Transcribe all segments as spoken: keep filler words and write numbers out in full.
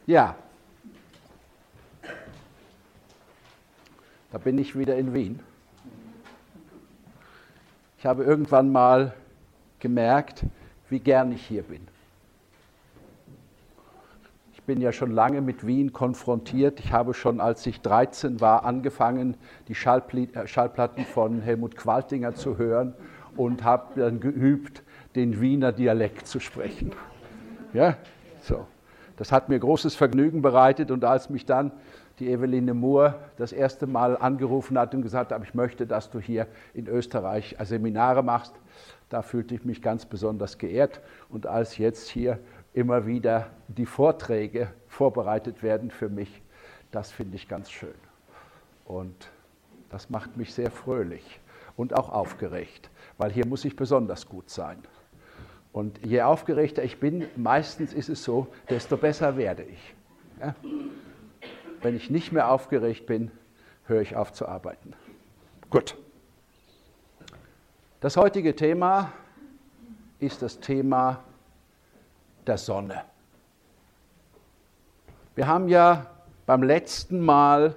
Ja, da bin ich wieder in Wien. Ich habe irgendwann mal gemerkt, wie gern ich hier bin. Ich bin ja schon lange mit Wien konfrontiert. Ich habe schon, als ich dreizehn war, angefangen, die Schallplatten von Helmut Qualtinger zu hören und habe dann geübt, den Wiener Dialekt zu sprechen. Ja, so. Das hat mir großes Vergnügen bereitet, und als mich dann die Eveline Moore das erste Mal angerufen hat und gesagt hat, ich möchte, dass du hier in Österreich Seminare machst, da fühlte ich mich ganz besonders geehrt. Und als jetzt hier immer wieder die Vorträge vorbereitet werden für mich, das finde ich ganz schön. Und das macht mich sehr fröhlich und auch aufgeregt, weil hier muss ich besonders gut sein. Und je aufgeregter ich bin, meistens ist es so, desto besser werde ich. Ja? Wenn ich nicht mehr aufgeregt bin, höre ich auf zu arbeiten. Gut. Das heutige Thema ist das Thema der Sonne. Wir haben ja beim letzten Mal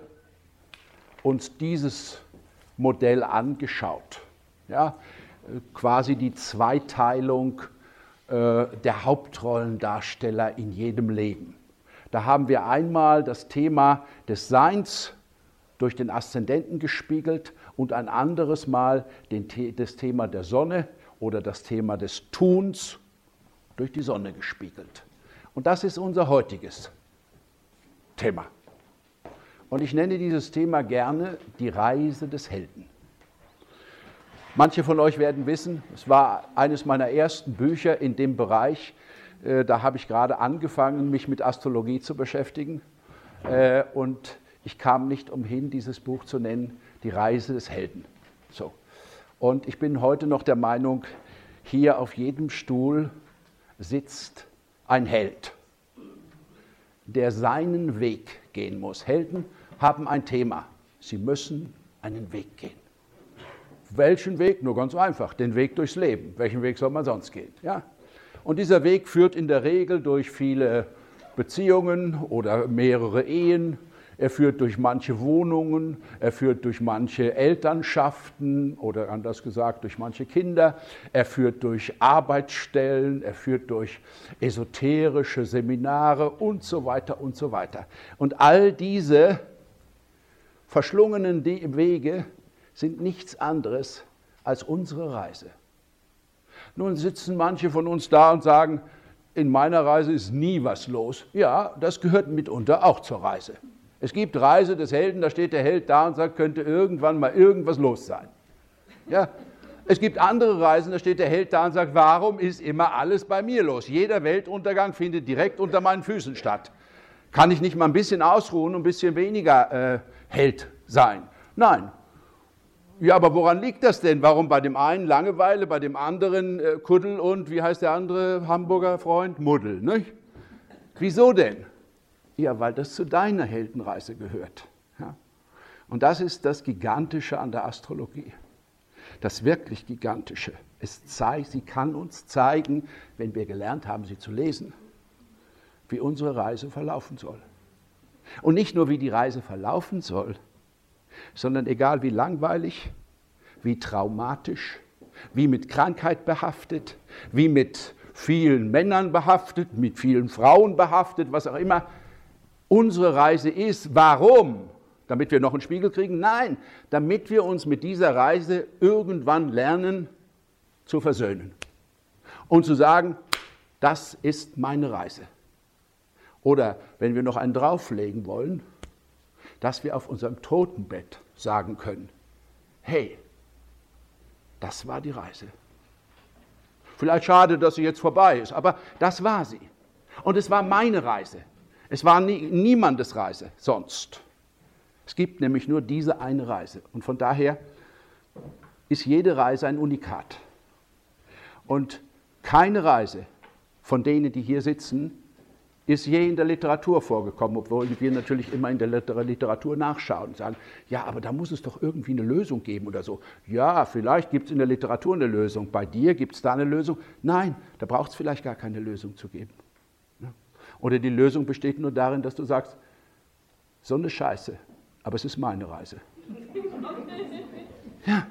uns dieses Modell angeschaut. Ja? Quasi die Zweiteilung der Hauptrollendarsteller in jedem Leben. Da haben wir einmal das Thema des Seins durch den Aszendenten gespiegelt und ein anderes Mal den, das Thema der Sonne oder das Thema des Tuns durch die Sonne gespiegelt. Und das ist unser heutiges Thema. Und ich nenne dieses Thema gerne die Reise des Helden. Manche von euch werden wissen, es war eines meiner ersten Bücher in dem Bereich. Äh, da habe ich gerade angefangen, mich mit Astrologie zu beschäftigen. Äh, und ich kam nicht umhin, dieses Buch zu nennen, Die Reise des Helden. So. Und ich bin heute noch der Meinung, hier auf jedem Stuhl sitzt ein Held, der seinen Weg gehen muss. Helden haben ein Thema. Sie müssen einen Weg gehen. Welchen Weg? Nur ganz einfach, den Weg durchs Leben. Welchen Weg soll man sonst gehen? Ja? Und dieser Weg führt in der Regel durch viele Beziehungen oder mehrere Ehen. Er führt durch manche Wohnungen, er führt durch manche Elternschaften oder anders gesagt durch manche Kinder. Er führt durch Arbeitsstellen, er führt durch esoterische Seminare und so weiter und so weiter. Und all diese verschlungenen Wege sind nichts anderes als unsere Reise. Nun sitzen manche von uns da und sagen, in meiner Reise ist nie was los. Ja, das gehört mitunter auch zur Reise. Es gibt Reise des Helden, da steht der Held da und sagt, könnte irgendwann mal irgendwas los sein. Ja, es gibt andere Reisen, da steht der Held da und sagt, warum ist immer alles bei mir los? Jeder Weltuntergang findet direkt unter meinen Füßen statt. Kann ich nicht mal ein bisschen ausruhen und ein bisschen weniger äh, Held sein? Nein. Ja, aber woran liegt das denn? Warum bei dem einen Langeweile, bei dem anderen äh, Kuddel und, wie heißt der andere Hamburger Freund? Muddel, nicht? Wieso denn? Ja, weil das zu deiner Heldenreise gehört. Ja? Und das ist das Gigantische an der Astrologie. Das wirklich Gigantische. Es zeigt, sie kann uns zeigen, wenn wir gelernt haben, sie zu lesen, wie unsere Reise verlaufen soll. Und nicht nur, wie die Reise verlaufen soll, sondern egal wie langweilig, wie traumatisch, wie mit Krankheit behaftet, wie mit vielen Männern behaftet, mit vielen Frauen behaftet, was auch immer unsere Reise ist. Warum? Damit wir noch einen Spiegel kriegen? Nein, damit wir uns mit dieser Reise irgendwann lernen zu versöhnen und zu sagen, das ist meine Reise. Oder wenn wir noch einen drauflegen wollen, dass wir auf unserem Totenbett sagen können, hey, das war die Reise. Vielleicht schade, dass sie jetzt vorbei ist, aber das war sie. Und es war meine Reise. Es war nie, niemandes Reise sonst. Es gibt nämlich nur diese eine Reise. Und von daher ist jede Reise ein Unikat. Und keine Reise von denen, die hier sitzen, ist je in der Literatur vorgekommen, obwohl wir natürlich immer in der Literatur nachschauen und sagen, ja, aber da muss es doch irgendwie eine Lösung geben oder so. Ja, vielleicht gibt es in der Literatur eine Lösung. Bei dir gibt es da eine Lösung? Nein, da braucht es vielleicht gar keine Lösung zu geben. Oder die Lösung besteht nur darin, dass du sagst, so eine Scheiße, aber es ist meine Reise. Ja.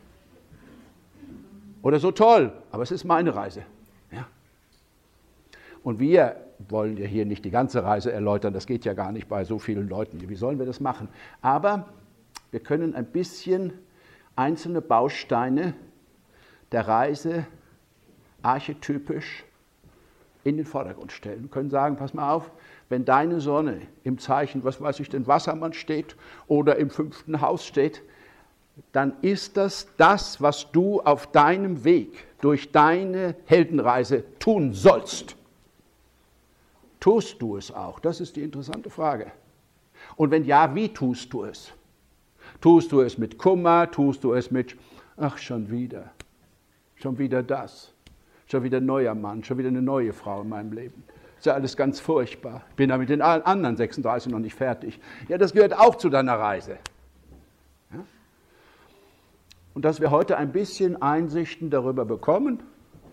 Oder so toll, aber es ist meine Reise. Ja. Und wir wollen ja hier nicht die ganze Reise erläutern, das geht ja gar nicht bei so vielen Leuten. Wie sollen wir das machen? Aber wir können ein bisschen einzelne Bausteine der Reise archetypisch in den Vordergrund stellen. Wir können sagen, pass mal auf, wenn deine Sonne im Zeichen, was weiß ich, den Wassermann steht oder im fünften Haus steht, dann ist das das, was du auf deinem Weg durch deine Heldenreise tun sollst. Tust du es auch? Das ist die interessante Frage. Und wenn ja, wie tust du es? Tust du es mit Kummer? Tust du es mit, ach, schon wieder, schon wieder das, schon wieder ein neuer Mann, schon wieder eine neue Frau in meinem Leben. Ist ja alles ganz furchtbar. Ich bin ja mit den anderen sechsunddreißig noch nicht fertig. Ja, das gehört auch zu deiner Reise. Ja? Und dass wir heute ein bisschen Einsichten darüber bekommen,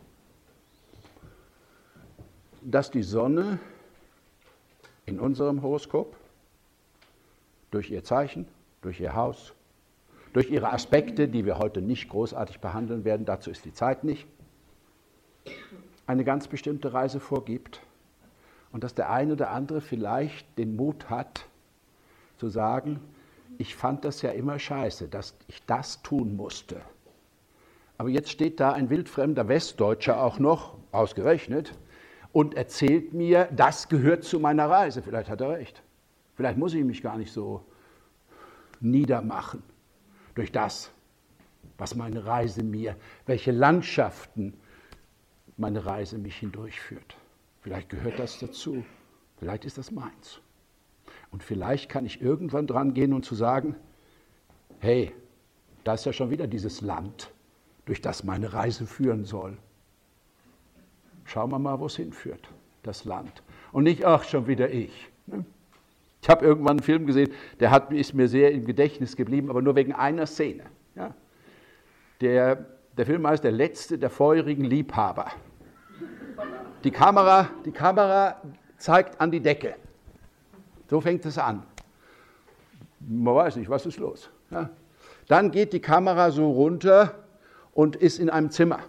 dass die Sonne in unserem Horoskop durch ihr Zeichen, durch ihr Haus, durch ihre Aspekte, die wir heute nicht großartig behandeln werden, dazu ist die Zeit nicht, eine ganz bestimmte Reise vorgibt und dass der eine oder andere vielleicht den Mut hat, zu sagen, ich fand das ja immer scheiße, dass ich das tun musste. Aber jetzt steht da ein wildfremder Westdeutscher auch noch, ausgerechnet, und erzählt mir, das gehört zu meiner Reise. Vielleicht hat er recht. Vielleicht muss ich mich gar nicht so niedermachen durch das, was meine Reise mir, welche Landschaften meine Reise mich hindurchführt. Vielleicht gehört das dazu. Vielleicht ist das meins. Und vielleicht kann ich irgendwann dran gehen und zu sagen, hey, da ist ja schon wieder dieses Land, durch das meine Reise führen soll. Schauen wir mal, wo es hinführt, das Land. Und nicht, ach, schon wieder ich. Ich habe irgendwann einen Film gesehen, der hat, ist mir sehr im Gedächtnis geblieben, aber nur wegen einer Szene. Ja. Der, der Film heißt Der letzte der feurigen Liebhaber. Die Kamera, die Kamera zeigt an die Decke. So fängt es an. Man weiß nicht, was ist los. Ja. Dann geht die Kamera so runter und ist in einem Zimmer.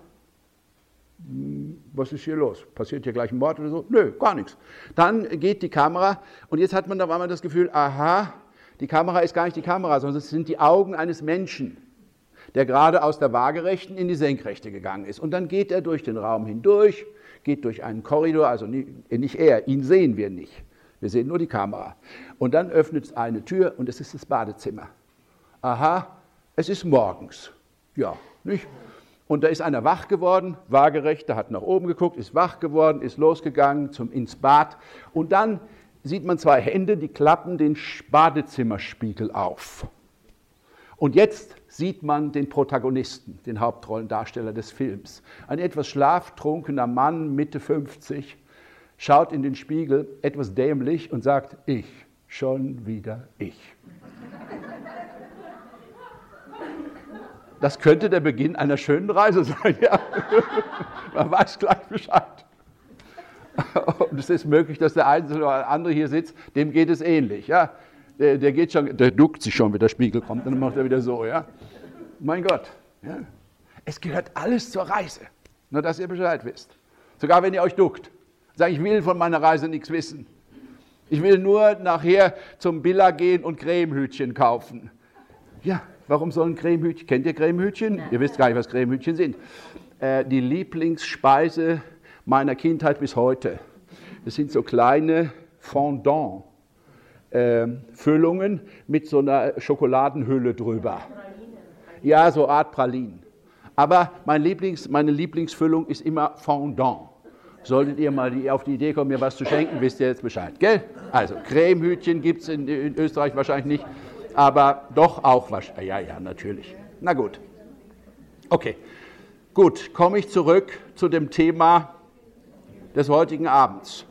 Was ist hier los? Passiert hier gleich ein Mord oder so? Nö, gar nichts. Dann geht die Kamera und jetzt hat man da einmal das Gefühl, aha, die Kamera ist gar nicht die Kamera, sondern es sind die Augen eines Menschen, der gerade aus der Waagerechten in die Senkrechte gegangen ist. Und dann geht er durch den Raum hindurch, geht durch einen Korridor, also nicht er, ihn sehen wir nicht. Wir sehen nur die Kamera. Und dann öffnet es eine Tür und es ist das Badezimmer. Aha, es ist morgens. Ja, nicht? Und da ist einer wach geworden, waagerecht, der hat nach oben geguckt, ist wach geworden, ist losgegangen zum, ins Bad. Und dann sieht man zwei Hände, die klappen den Badezimmerspiegel auf. Und jetzt sieht man den Protagonisten, den Hauptrollendarsteller des Films. Ein etwas schlaftrunkener Mann, Mitte fünfzig, schaut in den Spiegel, etwas dämlich und sagt, ich, schon wieder ich. Das könnte der Beginn einer schönen Reise sein, ja. Man weiß gleich Bescheid. Und es ist möglich, dass der eine oder andere hier sitzt, dem geht es ähnlich, ja. Der, der geht schon, der duckt sich schon, wenn der Spiegel kommt, dann macht er wieder so, ja. Mein Gott, ja. Es gehört alles zur Reise, nur dass ihr Bescheid wisst. Sogar wenn ihr euch duckt. Sagt, ich will von meiner Reise nichts wissen. Ich will nur nachher zum Billa gehen und Cremehütchen kaufen. Ja. Warum sollen Cremehütchen? Kennt ihr Cremehütchen? Ja. Ihr wisst gar nicht, was Cremehütchen sind. Äh, die Lieblingsspeise meiner Kindheit bis heute. Das sind so kleine Fondant-Füllungen äh, mit so einer Schokoladenhülle drüber. Ja, so Art Pralinen. Aber mein Lieblings, meine Lieblingsfüllung ist immer Fondant. Solltet ihr mal die, auf die Idee kommen, mir was zu schenken, wisst ihr jetzt Bescheid, gell? Also Cremehütchen gibt es in, in Österreich wahrscheinlich nicht. Aber doch auch was. Ja, ja, natürlich. Na gut. Okay. Gut, komme ich zurück zu dem Thema des heutigen Abends.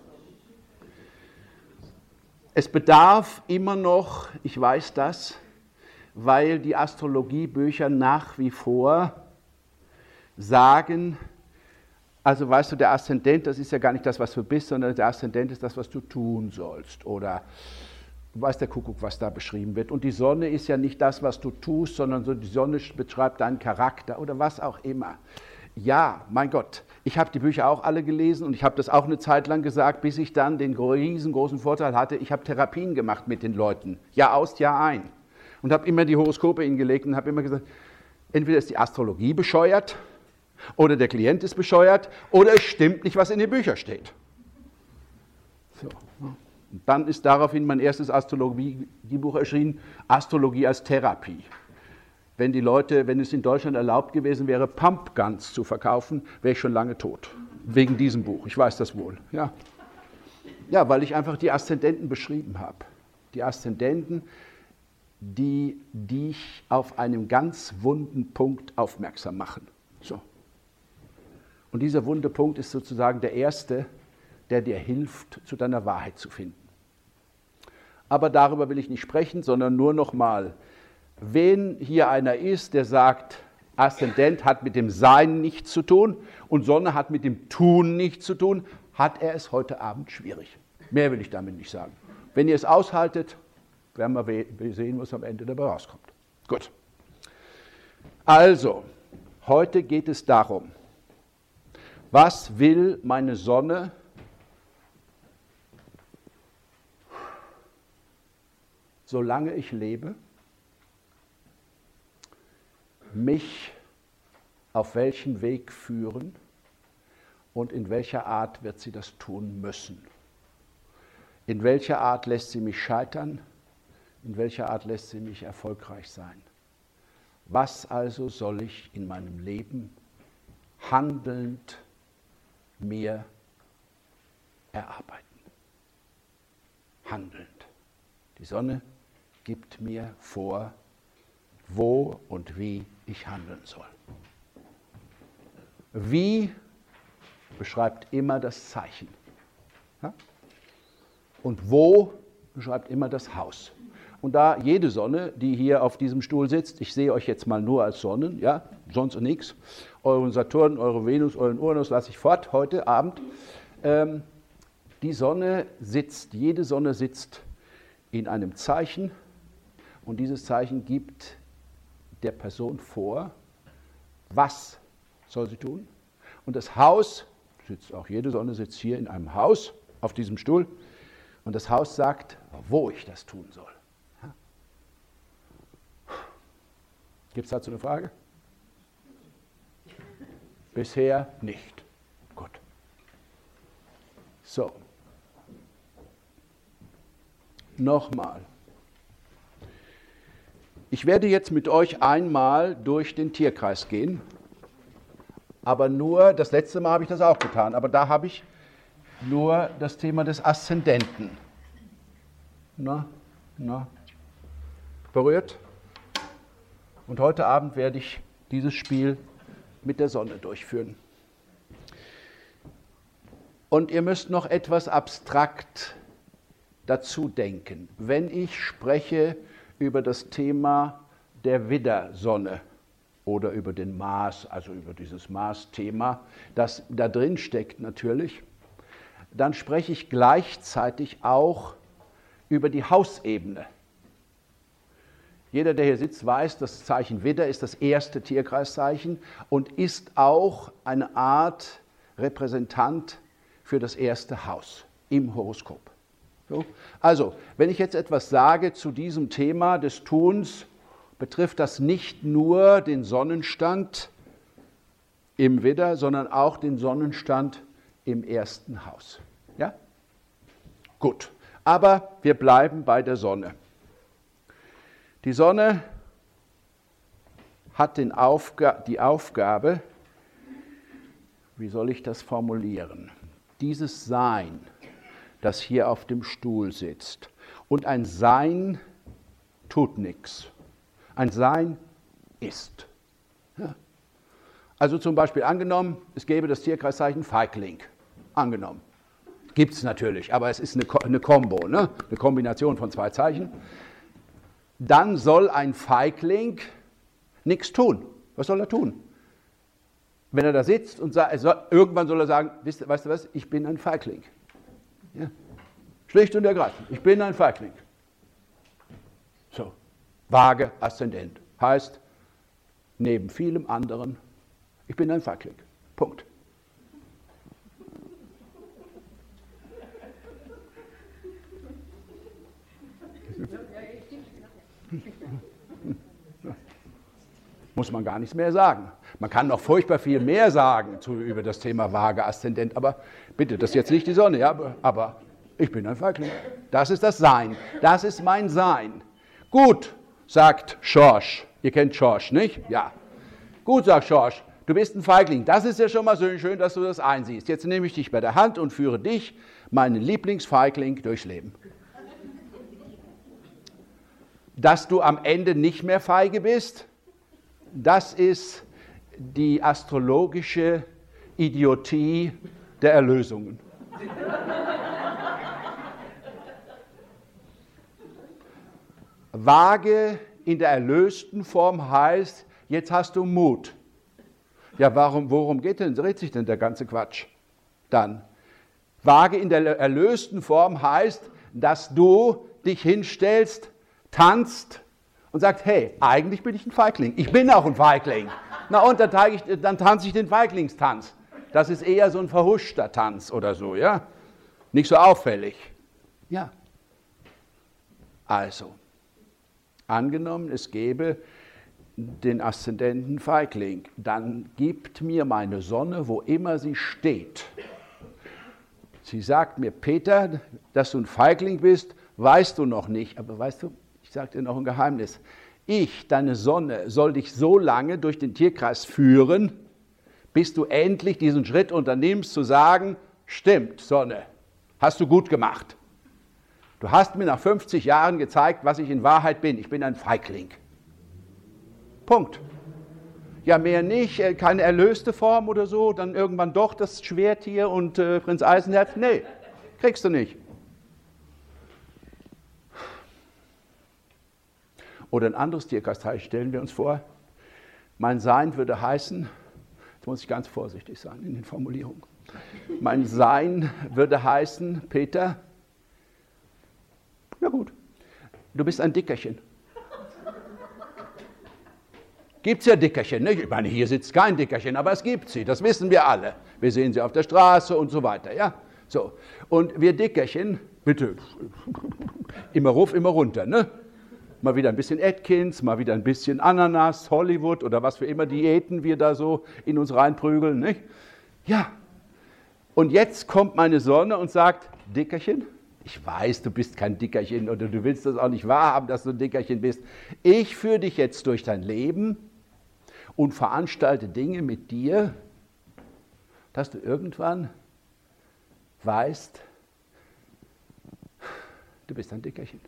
Es bedarf immer noch, ich weiß das, weil die Astrologiebücher nach wie vor sagen, Also weißt du, der Aszendent, das ist ja gar nicht das, was du bist, sondern der Aszendent ist das, was du tun sollst. Oder weiß der Kuckuck, was da beschrieben wird. Und die Sonne ist ja nicht das, was du tust, sondern so die Sonne beschreibt deinen Charakter oder was auch immer. Ja, mein Gott, ich habe die Bücher auch alle gelesen und ich habe das auch eine Zeit lang gesagt, bis ich dann den riesengroßen Vorteil hatte, ich habe Therapien gemacht mit den Leuten, Jahr aus, Jahr ein. Und habe immer die Horoskope hingelegt und habe immer gesagt, entweder ist die Astrologie bescheuert oder der Klient ist bescheuert oder es stimmt nicht, was in den Büchern steht. So. Und dann ist daraufhin mein erstes Astrologiebuch erschienen, Astrologie als Therapie. Wenn die Leute, wenn es in Deutschland erlaubt gewesen wäre, Pumpguns zu verkaufen, wäre ich schon lange tot. Wegen diesem Buch, ich weiß das wohl. Ja, ja, weil ich einfach die Aszendenten beschrieben habe. Die Aszendenten, die dich auf einem ganz wunden Punkt aufmerksam machen. So. Und dieser wunde Punkt ist sozusagen der erste, der dir hilft, zu deiner Wahrheit zu finden. Aber darüber will ich nicht sprechen, sondern nur noch mal, wenn hier einer ist, der sagt, Aszendent hat mit dem Sein nichts zu tun und Sonne hat mit dem Tun nichts zu tun, hat er es heute Abend schwierig. Mehr will ich damit nicht sagen. Wenn ihr es aushaltet, werden wir sehen, was am Ende dabei rauskommt. Gut. Also, heute geht es darum, was will meine Sonne solange ich lebe, mich auf welchen Weg führen und in welcher Art wird sie das tun müssen. In welcher Art lässt sie mich scheitern, in welcher Art lässt sie mich erfolgreich sein. Was also soll ich in meinem Leben handelnd mir erarbeiten? Handelnd. Die Sonne gibt mir vor, wo und wie ich handeln soll. Wie beschreibt immer das Zeichen. Ja? Und wo beschreibt immer das Haus. Und da jede Sonne, die hier auf diesem Stuhl sitzt, ich sehe euch jetzt mal nur als Sonnen, ja, sonst nichts, euren Saturn, eure Venus, euren Uranus lasse ich fort heute Abend. Ähm, die Sonne sitzt, jede Sonne sitzt in einem Zeichen und dieses Zeichen gibt der Person vor, was soll sie tun. Und das Haus, sitzt auch jede Sonne sitzt hier in einem Haus auf diesem Stuhl und das Haus sagt, wo ich das tun soll. Gibt es dazu eine Frage? Bisher nicht. Gut. So. Nochmal. Ich werde jetzt mit euch einmal durch den Tierkreis gehen, aber nur, das letzte Mal habe ich das auch getan, aber da habe ich nur das Thema des Aszendenten. Na, na, berührt? Und heute Abend werde ich dieses Spiel mit der Sonne durchführen. Und ihr müsst noch etwas abstrakt dazu denken. Wenn ich spreche über das Thema der Widdersonne oder über den Mars, also über dieses Mars-Thema, das da drin steckt natürlich, dann spreche ich gleichzeitig auch über die Hausebene. Jeder, der hier sitzt, weiß, das Zeichen Widder ist das erste Tierkreiszeichen und ist auch eine Art Repräsentant für das erste Haus im Horoskop. So. Also, wenn ich jetzt etwas sage zu diesem Thema des Tuns, betrifft das nicht nur den Sonnenstand im Widder, sondern auch den Sonnenstand im ersten Haus. Ja? Gut, aber wir bleiben bei der Sonne. Die Sonne hat den Aufga- die Aufgabe, wie soll ich das formulieren? Dieses Sein, das hier auf dem Stuhl sitzt. Und ein Sein tut nichts. Ein Sein ist. Ja. Also zum Beispiel angenommen, es gäbe das Tierkreiszeichen Feigling. Angenommen. Gibt es natürlich, aber es ist eine, eine Kombo, ne? Eine Kombination von zwei Zeichen. Dann soll ein Feigling nichts tun. Was soll er tun? wenn er da sitzt und sagt, soll, irgendwann soll er sagen, weißt, weißt du was, ich bin ein Feigling. Ja? Schlicht und ergreifend, ich bin ein Feigling. So, vage Aszendent. Heißt, neben vielem anderen, ich bin ein Feigling. Punkt. Muss man gar nichts mehr sagen. Man kann noch furchtbar viel mehr sagen zu, über das Thema vage Aszendent, aber bitte, das ist jetzt nicht die Sonne, ja, aber, aber ich bin ein Feigling. Das ist das Sein. Das ist mein Sein. Gut, sagt Schorsch. Ihr kennt Schorsch, nicht? Ja. Gut, sagt Schorsch, du bist ein Feigling. Das ist ja schon mal so schön, dass du das einsiehst. Jetzt nehme ich dich bei der Hand und führe dich, meinen Lieblingsfeigling, durchs Leben. Dass du am Ende nicht mehr feige bist, das ist die astrologische Idiotie der Erlösungen. Vage in der erlösten Form heißt, jetzt hast du Mut. Ja, warum, worum geht denn, dreht sich denn der ganze Quatsch dann? Vage in der erlösten Form heißt, dass du dich hinstellst, tanzt und sagst, hey, eigentlich bin ich ein Feigling. Ich bin auch ein Feigling. Na und dann, ich, dann tanze ich den Feiglingstanz. Das ist eher so ein verhuschter Tanz oder so, ja? Nicht so auffällig. Ja. Also, angenommen, es gäbe den Aszendenten Feigling, dann gibt mir meine Sonne, wo immer sie steht. Sie sagt mir, Peter, dass du ein Feigling bist, weißt du noch nicht, aber weißt du, ich sage dir noch ein Geheimnis. Ich, deine Sonne, soll dich so lange durch den Tierkreis führen, bis du endlich diesen Schritt unternimmst, zu sagen, stimmt, Sonne, hast du gut gemacht. Du hast mir nach fünfzig Jahren gezeigt, was ich in Wahrheit bin. Ich bin ein Feigling. Punkt. Ja, mehr nicht, keine erlöste Form oder so, dann irgendwann doch das Schwert hier und äh, Prinz Eisenherz. Nee, kriegst du nicht. Oder ein anderes Tierkreisteil stellen wir uns vor. Mein Sein würde heißen, jetzt muss ich ganz vorsichtig sein in den Formulierungen. Mein Sein würde heißen, Peter, ja gut, du bist ein Dickerchen. Gibt es ja Dickerchen, nicht? Ich meine, hier sitzt kein Dickerchen, aber es gibt sie, das wissen wir alle. Wir sehen sie auf der Straße und so weiter, ja? So. Und wir Dickerchen, bitte, immer rauf, immer runter, ne? Mal wieder ein bisschen Atkins, mal wieder ein bisschen Ananas, Hollywood oder was für immer Diäten wir da so in uns reinprügeln, nicht? Ja. Und jetzt kommt meine Sonne und sagt, Dickerchen, ich weiß, du bist kein Dickerchen oder du willst das auch nicht wahrhaben, dass du ein Dickerchen bist. Ich führe dich jetzt durch dein Leben und veranstalte Dinge mit dir, dass du irgendwann weißt, du bist ein Dickerchen.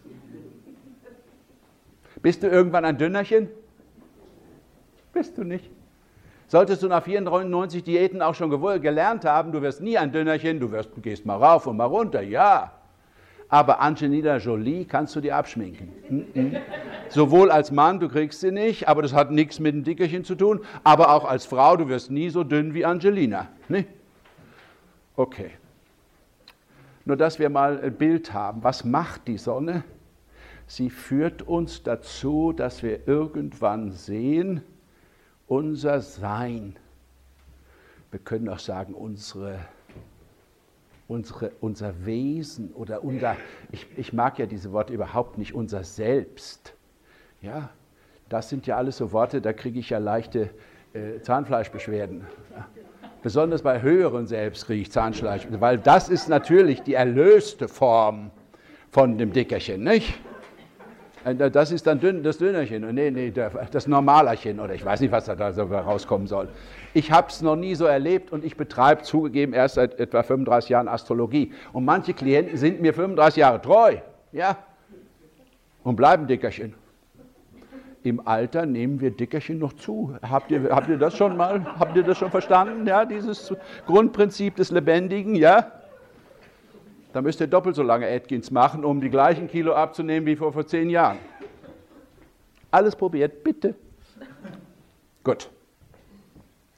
Bist du irgendwann ein Dünnerchen? Bist du nicht. Solltest du nach vierundneunzig Diäten auch schon gelernt haben, du wirst nie ein Dünnerchen, du wirst, gehst mal rauf und mal runter, ja. Aber Angelina Jolie kannst du dir abschminken. Mm-mm. Sowohl als Mann, du kriegst sie nicht, aber das hat nichts mit dem Dickerchen zu tun, aber auch als Frau, du wirst nie so dünn wie Angelina. Nicht? Okay. Nur, dass wir mal ein Bild haben, was macht die Sonne? Sie führt uns dazu, dass wir irgendwann sehen, unser Sein, wir können auch sagen, unsere, unsere, unser Wesen oder unser, ich, ich mag ja diese Worte überhaupt nicht, unser Selbst. Ja, das sind ja alles so Worte, da kriege ich ja leichte äh, Zahnfleischbeschwerden. Ja. Besonders bei höheren Selbst kriege ich Zahnfleischbeschwerden, weil das ist natürlich die erlöste Form von dem Dickerchen, nicht? Das ist dann dünn, das Dünnerchen, nee, nee, das Normalerchen oder ich weiß nicht, was da so rauskommen soll. Ich habe es noch nie so erlebt und ich betreibe zugegeben erst seit etwa fünfunddreißig Jahren Astrologie. Und manche Klienten sind mir fünfunddreißig Jahre treu, ja, und bleiben Dickerchen. Im Alter nehmen wir Dickerchen noch zu. Habt ihr, habt ihr das schon mal, habt ihr das schon verstanden, ja, dieses Grundprinzip des Lebendigen, ja? Dann müsst ihr doppelt so lange Atkins machen, um die gleichen Kilo abzunehmen wie vor, vor zehn Jahren. Alles probiert, bitte. Gut.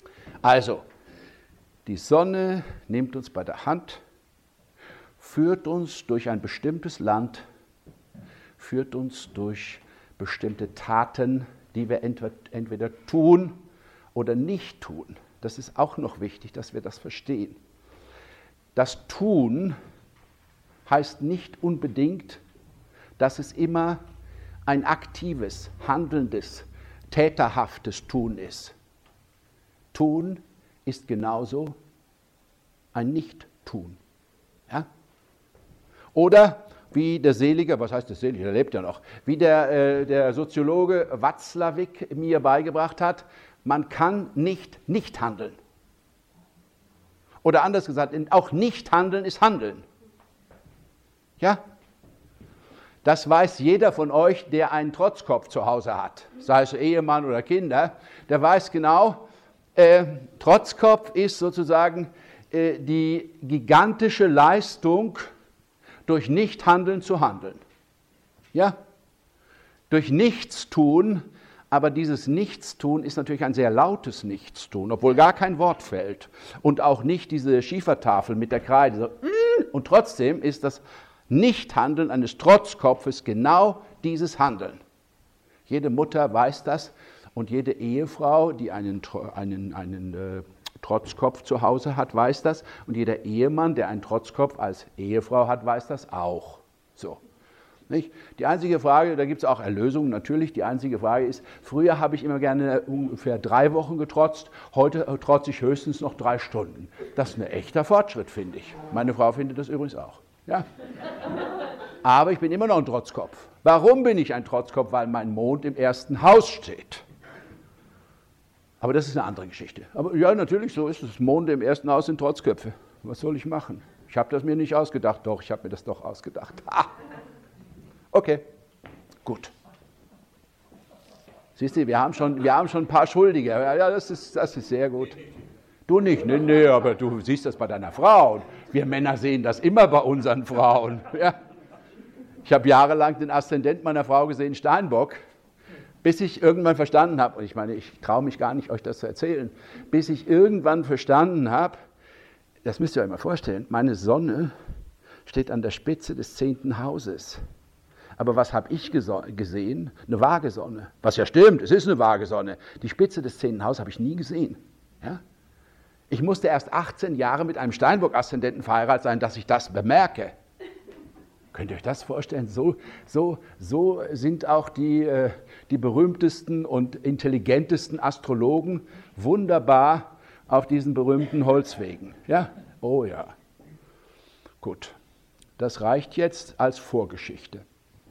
Also, die Sonne nimmt uns bei der Hand, führt uns durch ein bestimmtes Land, führt uns durch bestimmte Taten, die wir entweder tun oder nicht tun. Das ist auch noch wichtig, dass wir das verstehen. Das Tun heißt nicht unbedingt, dass es immer ein aktives, handelndes, täterhaftes Tun ist. Tun ist genauso ein Nicht-Tun. Ja? Oder wie der Selige, was heißt der Selige, der lebt ja noch, wie der, äh, der Soziologe Watzlawick mir beigebracht hat, man kann nicht nicht handeln. Oder anders gesagt, auch nicht handeln ist handeln. Ja? Das weiß jeder von euch, der einen Trotzkopf zu Hause hat, sei es Ehemann oder Kinder, der weiß genau, äh, Trotzkopf ist sozusagen äh, die gigantische Leistung, durch Nichthandeln zu handeln. Ja? Durch Nichtstun, aber dieses Nichtstun ist natürlich ein sehr lautes Nichtstun, obwohl gar kein Wort fällt und auch nicht diese Schiefertafel mit der Kreide. So, und trotzdem ist das Nichthandeln eines Trotzkopfes genau dieses Handeln. Jede Mutter weiß das und jede Ehefrau, die einen, einen, einen äh, Trotzkopf zu Hause hat, weiß das. Und jeder Ehemann, der einen Trotzkopf als Ehefrau hat, weiß das auch. So. Nicht? Die einzige Frage, da gibt es auch Erlösungen natürlich, die einzige Frage ist, früher habe ich immer gerne ungefähr drei Wochen getrotzt, heute trotze ich höchstens noch drei Stunden. Das ist ein echter Fortschritt, finde ich. Meine Frau findet das übrigens auch. Ja? Aber ich bin immer noch ein Trotzkopf. Warum bin ich ein Trotzkopf? Weil mein Mond im ersten Haus steht. Aber das ist eine andere Geschichte. Aber ja, natürlich, so ist es. Monde im ersten Haus sind Trotzköpfe. Was soll ich machen? Ich habe das mir nicht ausgedacht. Doch, ich habe mir das doch ausgedacht. Ha! Okay, gut. Siehst du, wir haben schon, wir haben schon ein paar Schuldige. Ja, das ist, das ist sehr gut. Du nicht? Nee, nee, aber du siehst das bei deiner Frau. Wir Männer sehen das immer bei unseren Frauen. Ja. Ich habe jahrelang den Aszendent meiner Frau gesehen, Steinbock, bis ich irgendwann verstanden habe, und ich meine, ich traue mich gar nicht, euch das zu erzählen, bis ich irgendwann verstanden habe, das müsst ihr euch mal vorstellen, meine Sonne steht an der Spitze des zehnten Hauses. Aber was habe ich gesehen? Eine Waagesonne. Was ja stimmt, es ist eine Waagesonne. Die Spitze des zehnten Hauses habe ich nie gesehen. Ja? Ich musste erst achtzehn Jahre mit einem Steinbock-Aszendenten verheiratet sein, dass ich das bemerke. Könnt ihr euch das vorstellen? So, so, so sind auch die, die berühmtesten und intelligentesten Astrologen wunderbar auf diesen berühmten Holzwegen. Ja? Oh ja. Gut. Das reicht jetzt als Vorgeschichte.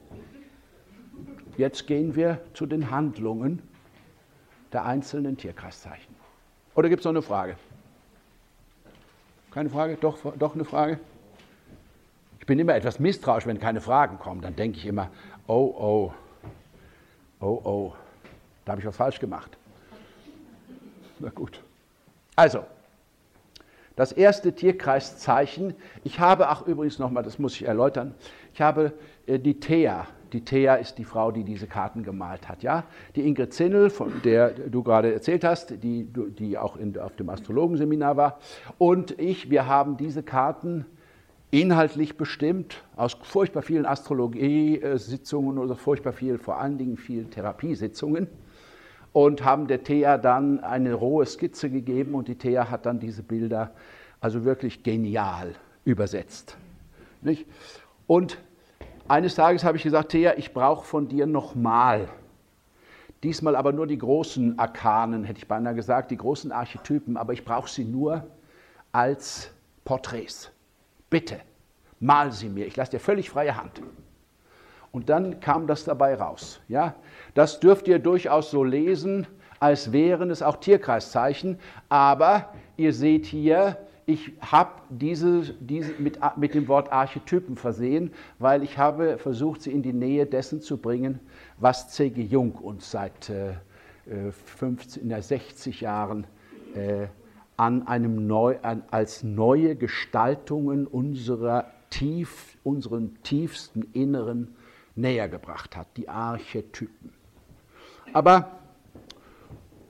Jetzt gehen wir zu den Handlungen der einzelnen Tierkreiszeichen. Oder gibt es noch eine Frage? Keine Frage? Doch, doch eine Frage? Ich bin immer etwas misstrauisch, wenn keine Fragen kommen. Dann denke ich immer, oh, oh, oh, oh, da habe ich was falsch gemacht. Na gut. Also, das erste Tierkreiszeichen, ich habe, ach übrigens nochmal, das muss ich erläutern, ich habe äh, die Thea. Die Thea ist die Frau, die diese Karten gemalt hat. Ja? Die Ingrid Zinnel, von der du gerade erzählt hast, die, die auch in, auf dem Astrologenseminar war, und ich, wir haben diese Karten inhaltlich bestimmt, aus furchtbar vielen Astrologie-Sitzungen oder furchtbar viel, vor allen Dingen vielen Therapiesitzungen, und haben der Thea dann eine rohe Skizze gegeben, und die Thea hat dann diese Bilder also wirklich genial übersetzt. Nicht? Und eines Tages habe ich gesagt, Thea, ich brauche von dir nochmal, diesmal aber nur die großen Arkanen, hätte ich beinahe gesagt, die großen Archetypen, aber ich brauche sie nur als Porträts. Bitte, mal sie mir, ich lasse dir völlig freie Hand. Und dann kam das dabei raus. Ja? Das dürft ihr durchaus so lesen, als wären es auch Tierkreiszeichen, aber ihr seht hier, ich habe diese, diese mit, mit dem Wort Archetypen versehen, weil ich habe versucht, sie in die Nähe dessen zu bringen, was C G Jung uns seit äh, fünfzig, sechzig Jahren äh, an einem neu, an, als neue Gestaltungen unserer tief, unseren tiefsten Inneren näher gebracht hat, die Archetypen. Aber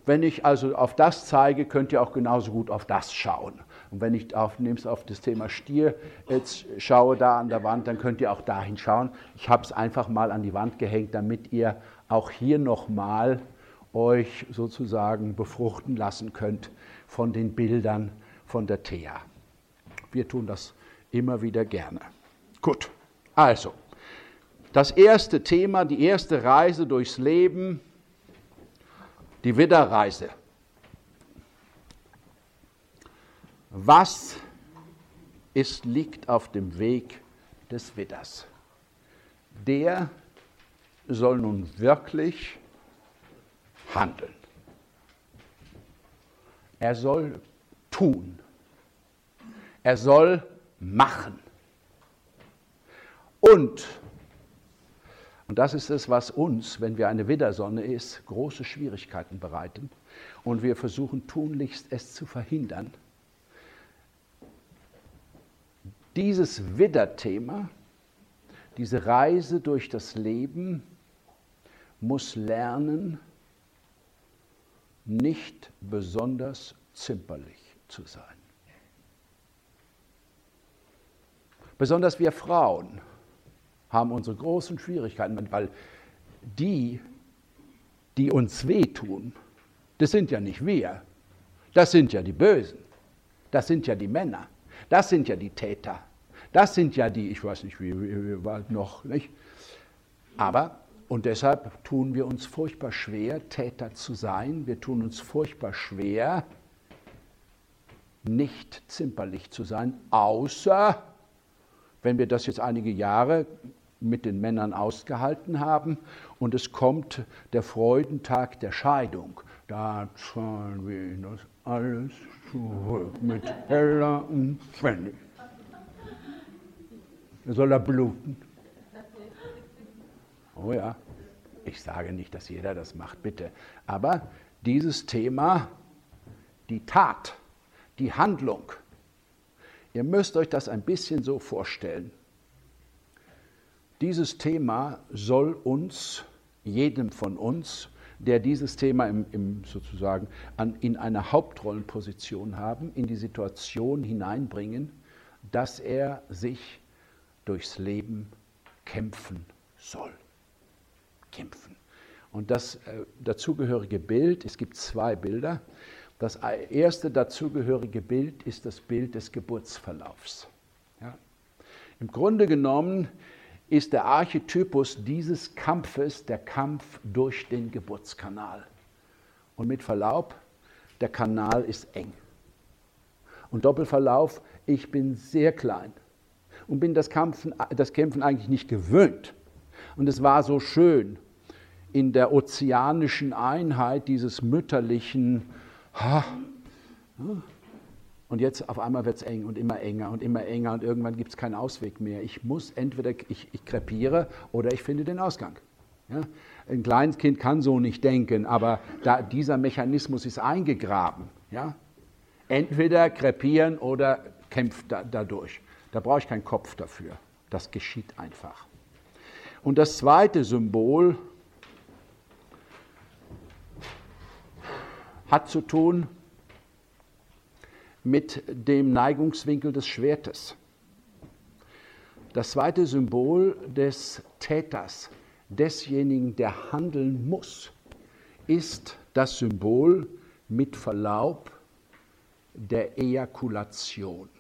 Wenn ich also auf das zeige, könnt ihr auch genauso gut auf das schauen. Und wenn ich auf, auf das Thema Stier jetzt schaue, da an der Wand, dann könnt ihr auch dahin schauen. Ich habe es einfach mal an die Wand gehängt, damit ihr auch hier nochmal euch sozusagen befruchten lassen könnt von den Bildern von der Thea. Wir tun das immer wieder gerne. Gut, also, das erste Thema, die erste Reise durchs Leben, die Widderreise. Was ist, liegt auf dem Weg des Widders? Der soll nun wirklich handeln. Er soll tun. Er soll machen. Und, und das ist es, was uns, wenn wir eine Widdersonne ist, große Schwierigkeiten bereiten. Und wir versuchen tunlichst, es zu verhindern. Dieses Widderthema, diese Reise durch das Leben, muss lernen, nicht besonders zimperlich zu sein. Besonders wir Frauen haben unsere großen Schwierigkeiten, weil die, die uns wehtun, das sind ja nicht wir, das sind ja die Bösen, das sind ja die Männer, das sind ja die Täter, das sind ja die, ich weiß nicht, wie, wie, wie noch, nicht? Aber, und deshalb tun wir uns furchtbar schwer, Täter zu sein, wir tun uns furchtbar schwer, nicht zimperlich zu sein, außer wenn wir das jetzt einige Jahre mit den Männern ausgehalten haben und es kommt der Freudentag der Scheidung. Da zahlen wir das alles zurück mit Heller und Pfennig. Da soll er bluten. Oh ja, ich sage nicht, dass jeder das macht, bitte. Aber dieses Thema, die Tat, die Handlung, ihr müsst euch das ein bisschen so vorstellen. Dieses Thema soll uns, jedem von uns, der dieses Thema im, im sozusagen an, in einer Hauptrollenposition haben, in die Situation hineinbringen, dass er sich durchs Leben kämpfen soll. Kämpfen. Und das äh, dazugehörige Bild, es gibt zwei Bilder. Das erste dazugehörige Bild ist das Bild des Geburtsverlaufs. Ja. Im Grunde genommen ist der Archetypus dieses Kampfes der Kampf durch den Geburtskanal. Und mit Verlaub, der Kanal ist eng. Und Doppelverlauf, ich bin sehr klein und bin das Kämpfen, das Kämpfen eigentlich nicht gewöhnt. Und es war so schön in der ozeanischen Einheit dieses mütterlichen, und jetzt auf einmal wird es eng und immer enger und immer enger und irgendwann gibt es keinen Ausweg mehr. Ich muss entweder, ich, ich krepiere oder ich finde den Ausgang. Ja? Ein kleines Kind kann so nicht denken, aber da, dieser Mechanismus ist eingegraben. Ja? Entweder krepieren oder kämpft da, dadurch. Da brauche ich keinen Kopf dafür. Das geschieht einfach. Und das zweite Symbol hat zu tun mit dem Neigungswinkel des Schwertes. Das zweite Symbol des Täters, desjenigen, der handeln muss, ist das Symbol mit Verlaub der Ejakulation.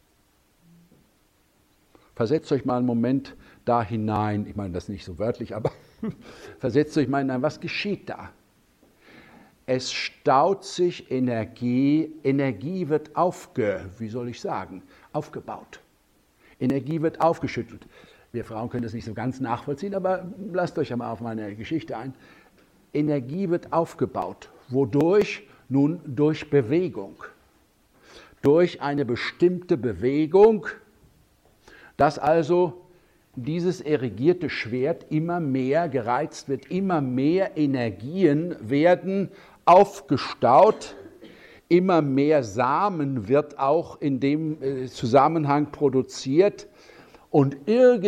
Versetzt euch mal einen Moment da hinein, ich meine das nicht so wörtlich, aber versetzt euch mal hinein, was geschieht da? Es staut sich Energie, Energie wird aufge, wie soll ich sagen, aufgebaut. Energie wird aufgeschüttelt. Wir Frauen können das nicht so ganz nachvollziehen, aber lasst euch einmal auf meine Geschichte ein. Energie wird aufgebaut. Wodurch? Nun durch Bewegung. Durch eine bestimmte Bewegung, dass also dieses erigierte Schwert immer mehr gereizt wird, immer mehr Energien werden aufgestaut, immer mehr Samen wird auch in dem Zusammenhang produziert und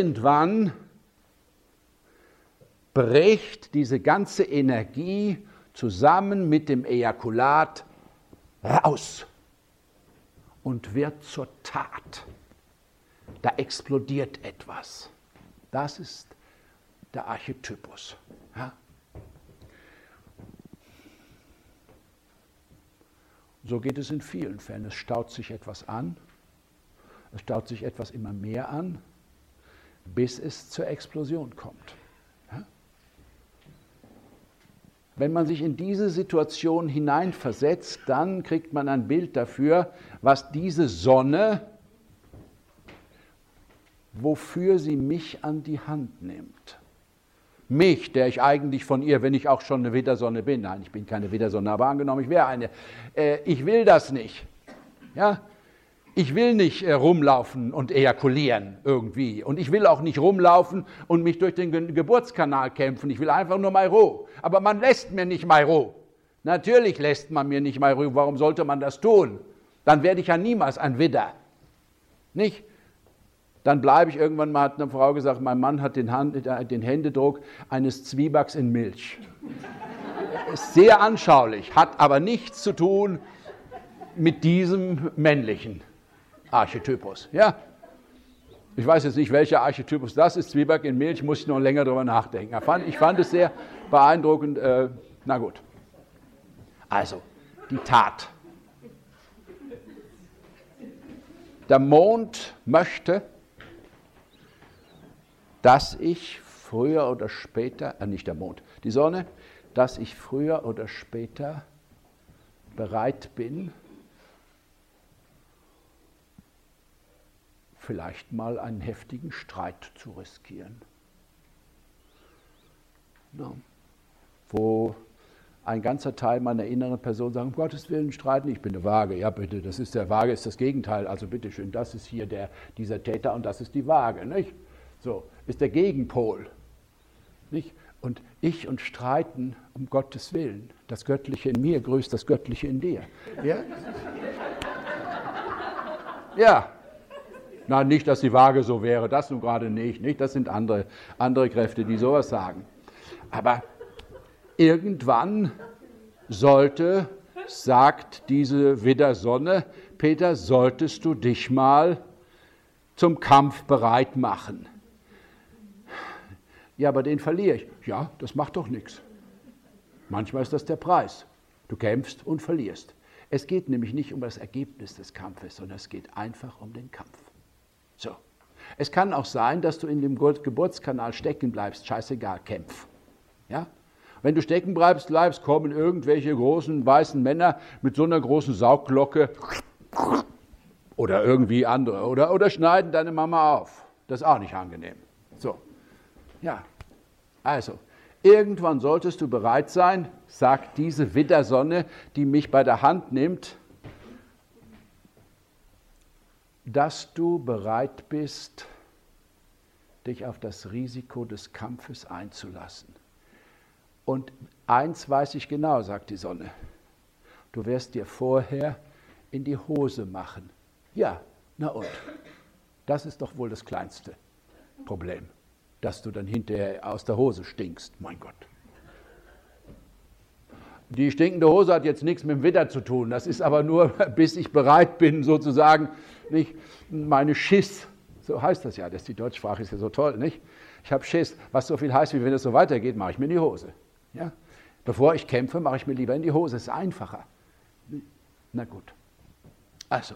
irgendwann bricht diese ganze Energie zusammen mit dem Ejakulat raus und wird zur Tat. Da explodiert etwas. Das ist der Archetypus. Ja? So geht es in vielen Fällen. Es staut sich etwas an, es staut sich etwas immer mehr an, bis es zur Explosion kommt. Ja? Wenn man sich in diese Situation hineinversetzt, dann kriegt man ein Bild dafür, was diese Sonne, wofür sie mich an die Hand nimmt. Mich, der ich eigentlich von ihr, wenn ich auch schon eine Widdersonne bin, nein, ich bin keine Widdersonne, aber angenommen, ich wäre eine, äh, ich will das nicht. Ja? Ich will nicht äh, rumlaufen und ejakulieren irgendwie. Und ich will auch nicht rumlaufen und mich durch den Ge- Geburtskanal kämpfen. Ich will einfach nur mal Ruhe. Aber man lässt mir nicht mal Ruhe. Natürlich lässt man mir nicht mal Ruhe. Warum sollte man das tun? Dann werde ich ja niemals ein Widder. Nicht? Dann bleibe ich irgendwann mal, hat eine Frau gesagt, mein Mann hat den, Hand, den Händedruck eines Zwiebacks in Milch. Ist sehr anschaulich, hat aber nichts zu tun mit diesem männlichen Archetypus. Ja? Ich weiß jetzt nicht, welcher Archetypus das ist, Zwieback in Milch, muss ich noch länger darüber nachdenken. Ich fand, ich fand es sehr beeindruckend. Äh, na gut. Also, die Tat. Der Mond möchte, dass ich früher oder später, äh nicht der Mond, die Sonne, dass ich früher oder später bereit bin, vielleicht mal einen heftigen Streit zu riskieren. Ja. Wo ein ganzer Teil meiner inneren Person sagt, um Gottes Willen streiten, ich bin eine Waage. Ja bitte, das ist der Waage, ist das Gegenteil. Also bitteschön, das ist hier der, dieser Täter und das ist die Waage. Nicht? So, ist der Gegenpol. Nicht? Und ich und Streiten, um Gottes Willen. Das Göttliche in mir grüßt das Göttliche in dir. Ja? Ja. Na, nicht, dass die Waage so wäre, das nun gerade nicht, nicht. Das sind andere, andere Kräfte, die sowas sagen. Aber irgendwann sollte, sagt diese Widdersonne, Peter, solltest du dich mal zum Kampf bereit machen. Ja, aber den verliere ich. Ja, das macht doch nichts. Manchmal ist das der Preis. Du kämpfst und verlierst. Es geht nämlich nicht um das Ergebnis des Kampfes, sondern es geht einfach um den Kampf. So. Es kann auch sein, dass du in dem Geburtskanal stecken bleibst. Scheißegal, kämpf. Ja? Wenn du stecken bleibst, bleibst, kommen irgendwelche großen weißen Männer mit so einer großen Saugglocke oder irgendwie andere oder, oder schneiden deine Mama auf. Das ist auch nicht angenehm. So. Ja. Also, irgendwann solltest du bereit sein, sagt diese Widdersonne, die mich bei der Hand nimmt, dass du bereit bist, dich auf das Risiko des Kampfes einzulassen. Und eins weiß ich genau, sagt die Sonne, du wirst dir vorher in die Hose machen. Ja, na und? Das ist doch wohl das kleinste Problem, dass du dann hinterher aus der Hose stinkst. Mein Gott. Die stinkende Hose hat jetzt nichts mit dem Widder zu tun. Das ist aber nur, bis ich bereit bin, sozusagen, nicht meine Schiss, so heißt das ja, das die Deutschsprache ist ja so toll, nicht? Ich habe Schiss, was so viel heißt, wie wenn es so weitergeht, mache ich mir in die Hose. Ja? Bevor ich kämpfe, mache ich mir lieber in die Hose, es ist einfacher. Na gut. Also,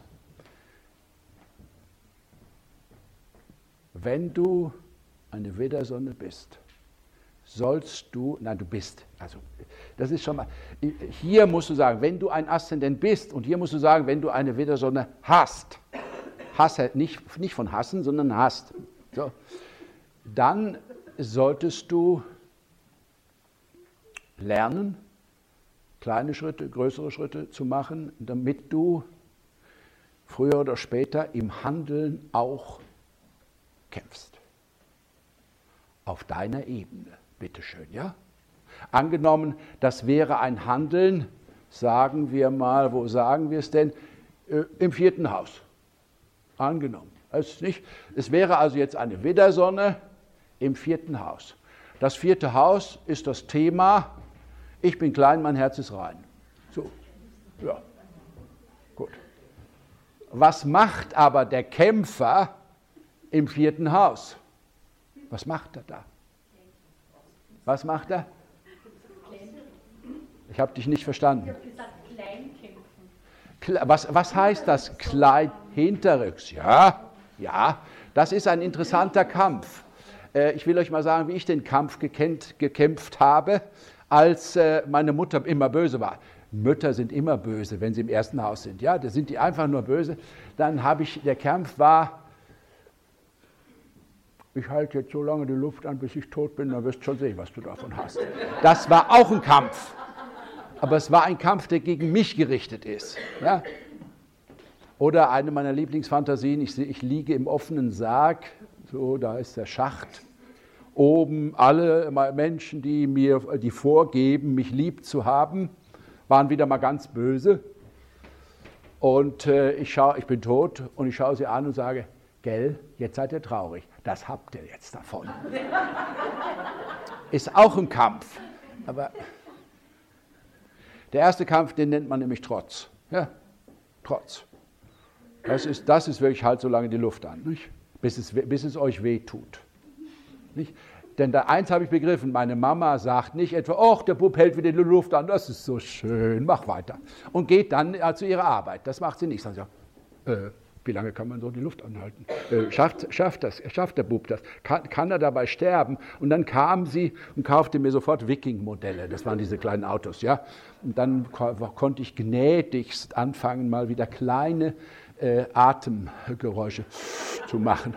wenn du eine Widdersonne bist, sollst du, nein, du bist, also das ist schon mal, hier musst du sagen, wenn du ein Aszendent bist, und hier musst du sagen, wenn du eine Widdersonne hast, Hass, nicht, nicht von hassen, sondern hast, so, dann solltest du lernen, kleine Schritte, größere Schritte zu machen, damit du früher oder später im Handeln auch kämpfst. Auf deiner Ebene, bitteschön, ja? Angenommen, das wäre ein Handeln, sagen wir mal, wo sagen wir es denn? Äh, Im vierten Haus. Angenommen. Es, nicht, es wäre also jetzt eine Widdersonne im vierten Haus. Das vierte Haus ist das Thema Ich bin klein, mein Herz ist rein. So, ja, gut. Was macht aber der Kämpfer im vierten Haus? Was macht er da? Was macht er? Ich habe dich nicht verstanden. Ich habe gesagt, Kleinkämpfen. Was, was heißt das? Klein, hinterrücks? Ja, ja, das ist ein interessanter Kampf. Äh, ich will euch mal sagen, wie ich den Kampf gekämpft, gekämpft habe, als äh, meine Mutter immer böse war. Mütter sind immer böse, wenn sie im ersten Haus sind. Ja, da sind die einfach nur böse. Dann habe ich, der Kampf war, ich halte jetzt so lange die Luft an, bis ich tot bin, dann wirst du schon sehen, was du davon hast. Das war auch ein Kampf. Aber es war ein Kampf, der gegen mich gerichtet ist. Ja? Oder eine meiner Lieblingsfantasien, ich, ich liege im offenen Sarg, so, da ist der Schacht. Oben alle Menschen, die mir die vorgeben, mich lieb zu haben, waren wieder mal ganz böse. Und äh, ich, schau, ich bin tot und ich schaue sie an und sage, gell, jetzt seid ihr traurig. Das habt ihr jetzt davon. Ist auch ein Kampf. Aber der erste Kampf, den nennt man nämlich Trotz. Ja, Trotz. Das ist, das ist wirklich, halt so lange die Luft an, nicht? Bis, es, bis es euch weh tut. Nicht? Denn da eins habe ich begriffen, meine Mama sagt nicht etwa, ach, der Bub hält wieder die Luft an, das ist so schön, mach weiter. Und geht dann äh, zu ihrer Arbeit. Das macht sie nicht. Sagt sie, äh, wie lange kann man so die Luft anhalten? Äh, schafft, schafft, das, schafft der Bub das? Kann, kann er dabei sterben? Und dann kam sie und kaufte mir sofort Viking-Modelle. Das waren diese kleinen Autos, ja. Und dann ko konnte ich gnädigst anfangen, mal wieder kleine äh, Atemgeräusche zu machen.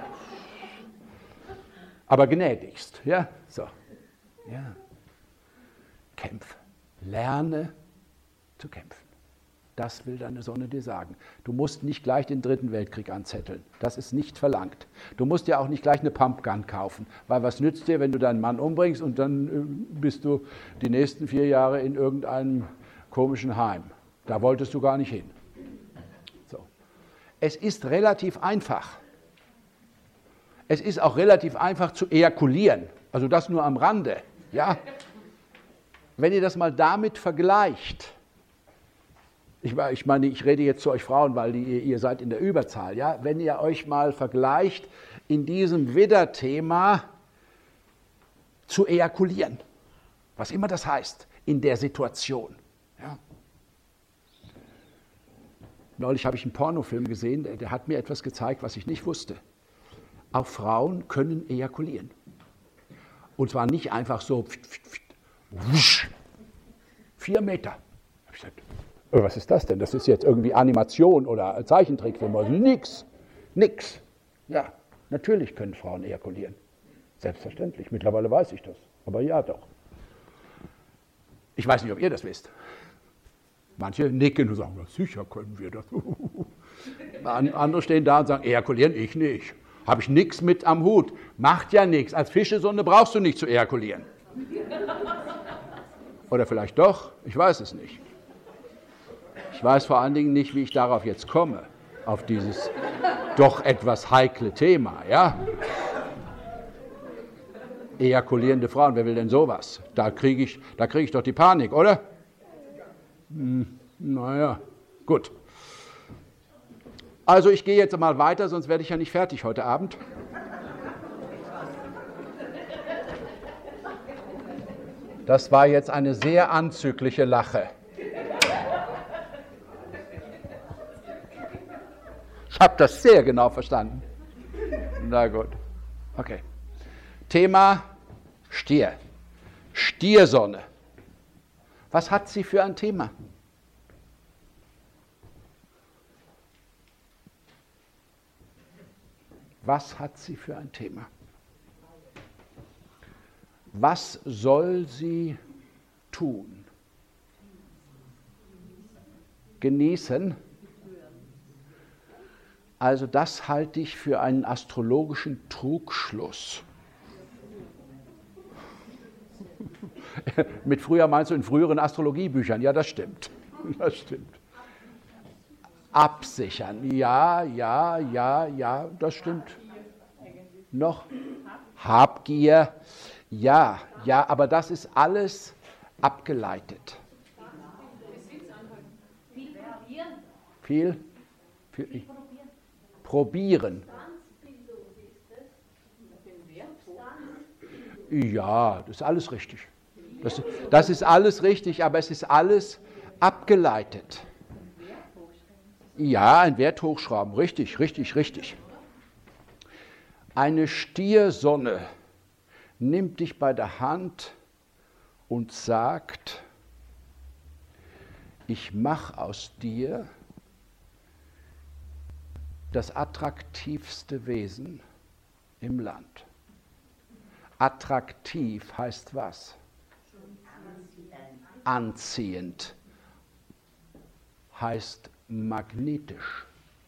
Aber gnädigst, ja, so, ja. Kämpfe, lerne zu kämpfen. Das will deine Sonne dir sagen. Du musst nicht gleich den dritten Weltkrieg anzetteln. Das ist nicht verlangt. Du musst dir auch nicht gleich eine Pumpgun kaufen, weil was nützt dir, wenn du deinen Mann umbringst und dann äh, bist du die nächsten vier Jahre in irgendeinem komischen Heim. Da wolltest du gar nicht hin. So. Es ist relativ einfach. Es ist auch relativ einfach zu ejakulieren, also das nur am Rande. Ja? Wenn ihr das mal damit vergleicht, ich, ich meine, ich rede jetzt zu euch Frauen, weil die, ihr seid in der Überzahl, ja? Wenn ihr euch mal vergleicht, in diesem Widder-Thema zu ejakulieren, was immer das heißt, in der Situation. Ja? Neulich habe ich einen Pornofilm gesehen, der, der hat mir etwas gezeigt, was ich nicht wusste. Auch Frauen können ejakulieren. Und zwar nicht einfach so, wusch, vier Meter. Ich gesagt, oh, was ist das denn? Das ist jetzt irgendwie Animation oder Zeichentrickfilm. Also nix, nix. Ja, natürlich können Frauen ejakulieren. Selbstverständlich, mittlerweile weiß ich das. Aber ja doch. Ich weiß nicht, ob ihr das wisst. Manche nicken und sagen, ja, sicher können wir das. Andere stehen da und sagen, ejakulieren ich nicht. Habe ich nichts mit am Hut. Macht ja nichts. Als Fischesonde brauchst du nicht zu ejakulieren. Oder vielleicht doch, ich weiß es nicht. Ich weiß vor allen Dingen nicht, wie ich darauf jetzt komme, auf dieses doch etwas heikle Thema. Ja? Ejakulierende Frauen, wer will denn sowas? Da kriege ich, da krieg ich doch die Panik, oder? Hm, naja, gut. Also ich gehe jetzt mal weiter, sonst werde ich ja nicht fertig heute Abend. Das war jetzt eine sehr anzügliche Lache. Ich habe das sehr genau verstanden. Na gut. Okay. Thema Stier. Stiersonne. Was hat sie für ein Thema? Was hat sie für ein Thema? Was soll sie tun? Genießen? Also das halte ich für einen astrologischen Trugschluss. Mit früher meinst du in früheren Astrologiebüchern? Ja, das stimmt. Das stimmt. Absichern. Ja, ja, ja, ja, das stimmt. Noch? Habgier. Ja, ja, aber das ist alles abgeleitet. Viel, viel probieren. Ja, das ist alles richtig. Das, das ist alles richtig, aber es ist alles abgeleitet. Ja, ein Wert hochschrauben, richtig, richtig, richtig. Eine Stiersonne nimmt dich bei der Hand und sagt, ich mache aus dir das attraktivste Wesen im Land. Attraktiv heißt was? Anziehend. Heißt magnetisch.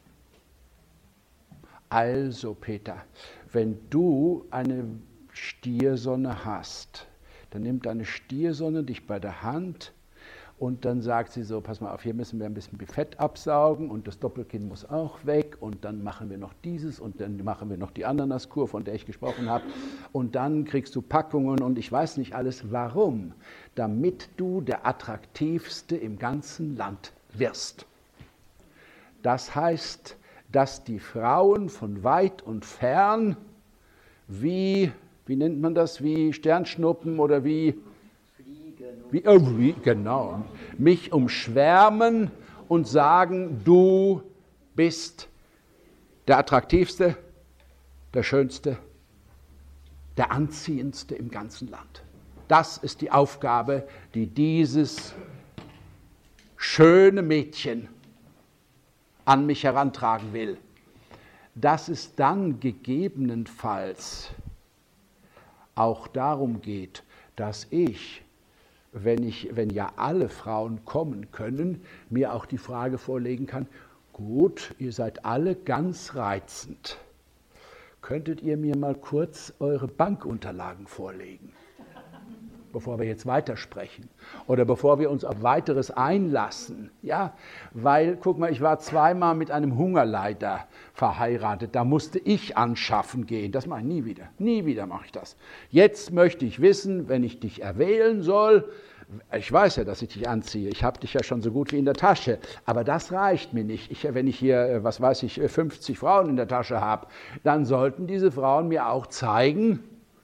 Also Peter, wenn du eine Stiersonne hast, dann nimmt eine Stiersonne dich bei der Hand und dann sagt sie so, pass mal auf, hier müssen wir ein bisschen Fett absaugen und das Doppelkinn muss auch weg und dann machen wir noch dieses und dann machen wir noch die Ananaskur, von der ich gesprochen habe und dann kriegst du Packungen und ich weiß nicht alles. Warum? Damit du der attraktivste im ganzen Land wirst. Das heißt, dass die Frauen von weit und fern wie, wie nennt man das, wie Sternschnuppen oder wie, wie, oh, wie genau, mich umschwärmen und sagen, du bist der attraktivste, der schönste, der anziehendste im ganzen Land. Das ist die Aufgabe, die dieses schöne Mädchen an mich herantragen will. Dass es dann gegebenenfalls auch darum geht, dass ich, wenn ich, wenn ja alle Frauen kommen können, mir auch die Frage vorlegen kann, gut, ihr seid alle ganz reizend. Könntet ihr mir mal kurz eure Bankunterlagen vorlegen, bevor wir jetzt weitersprechen oder bevor wir uns auf Weiteres einlassen. Ja, weil, guck mal, ich war zweimal mit einem Hungerleider verheiratet, da musste ich anschaffen gehen, das mache ich nie wieder, nie wieder mache ich das. Jetzt möchte ich wissen, wenn ich dich erwählen soll, ich weiß ja, dass ich dich anziehe, ich habe dich ja schon so gut wie in der Tasche, aber das reicht mir nicht. Ich, wenn ich hier, was weiß ich, fünfzig Frauen in der Tasche habe, dann sollten diese Frauen mir auch zeigen,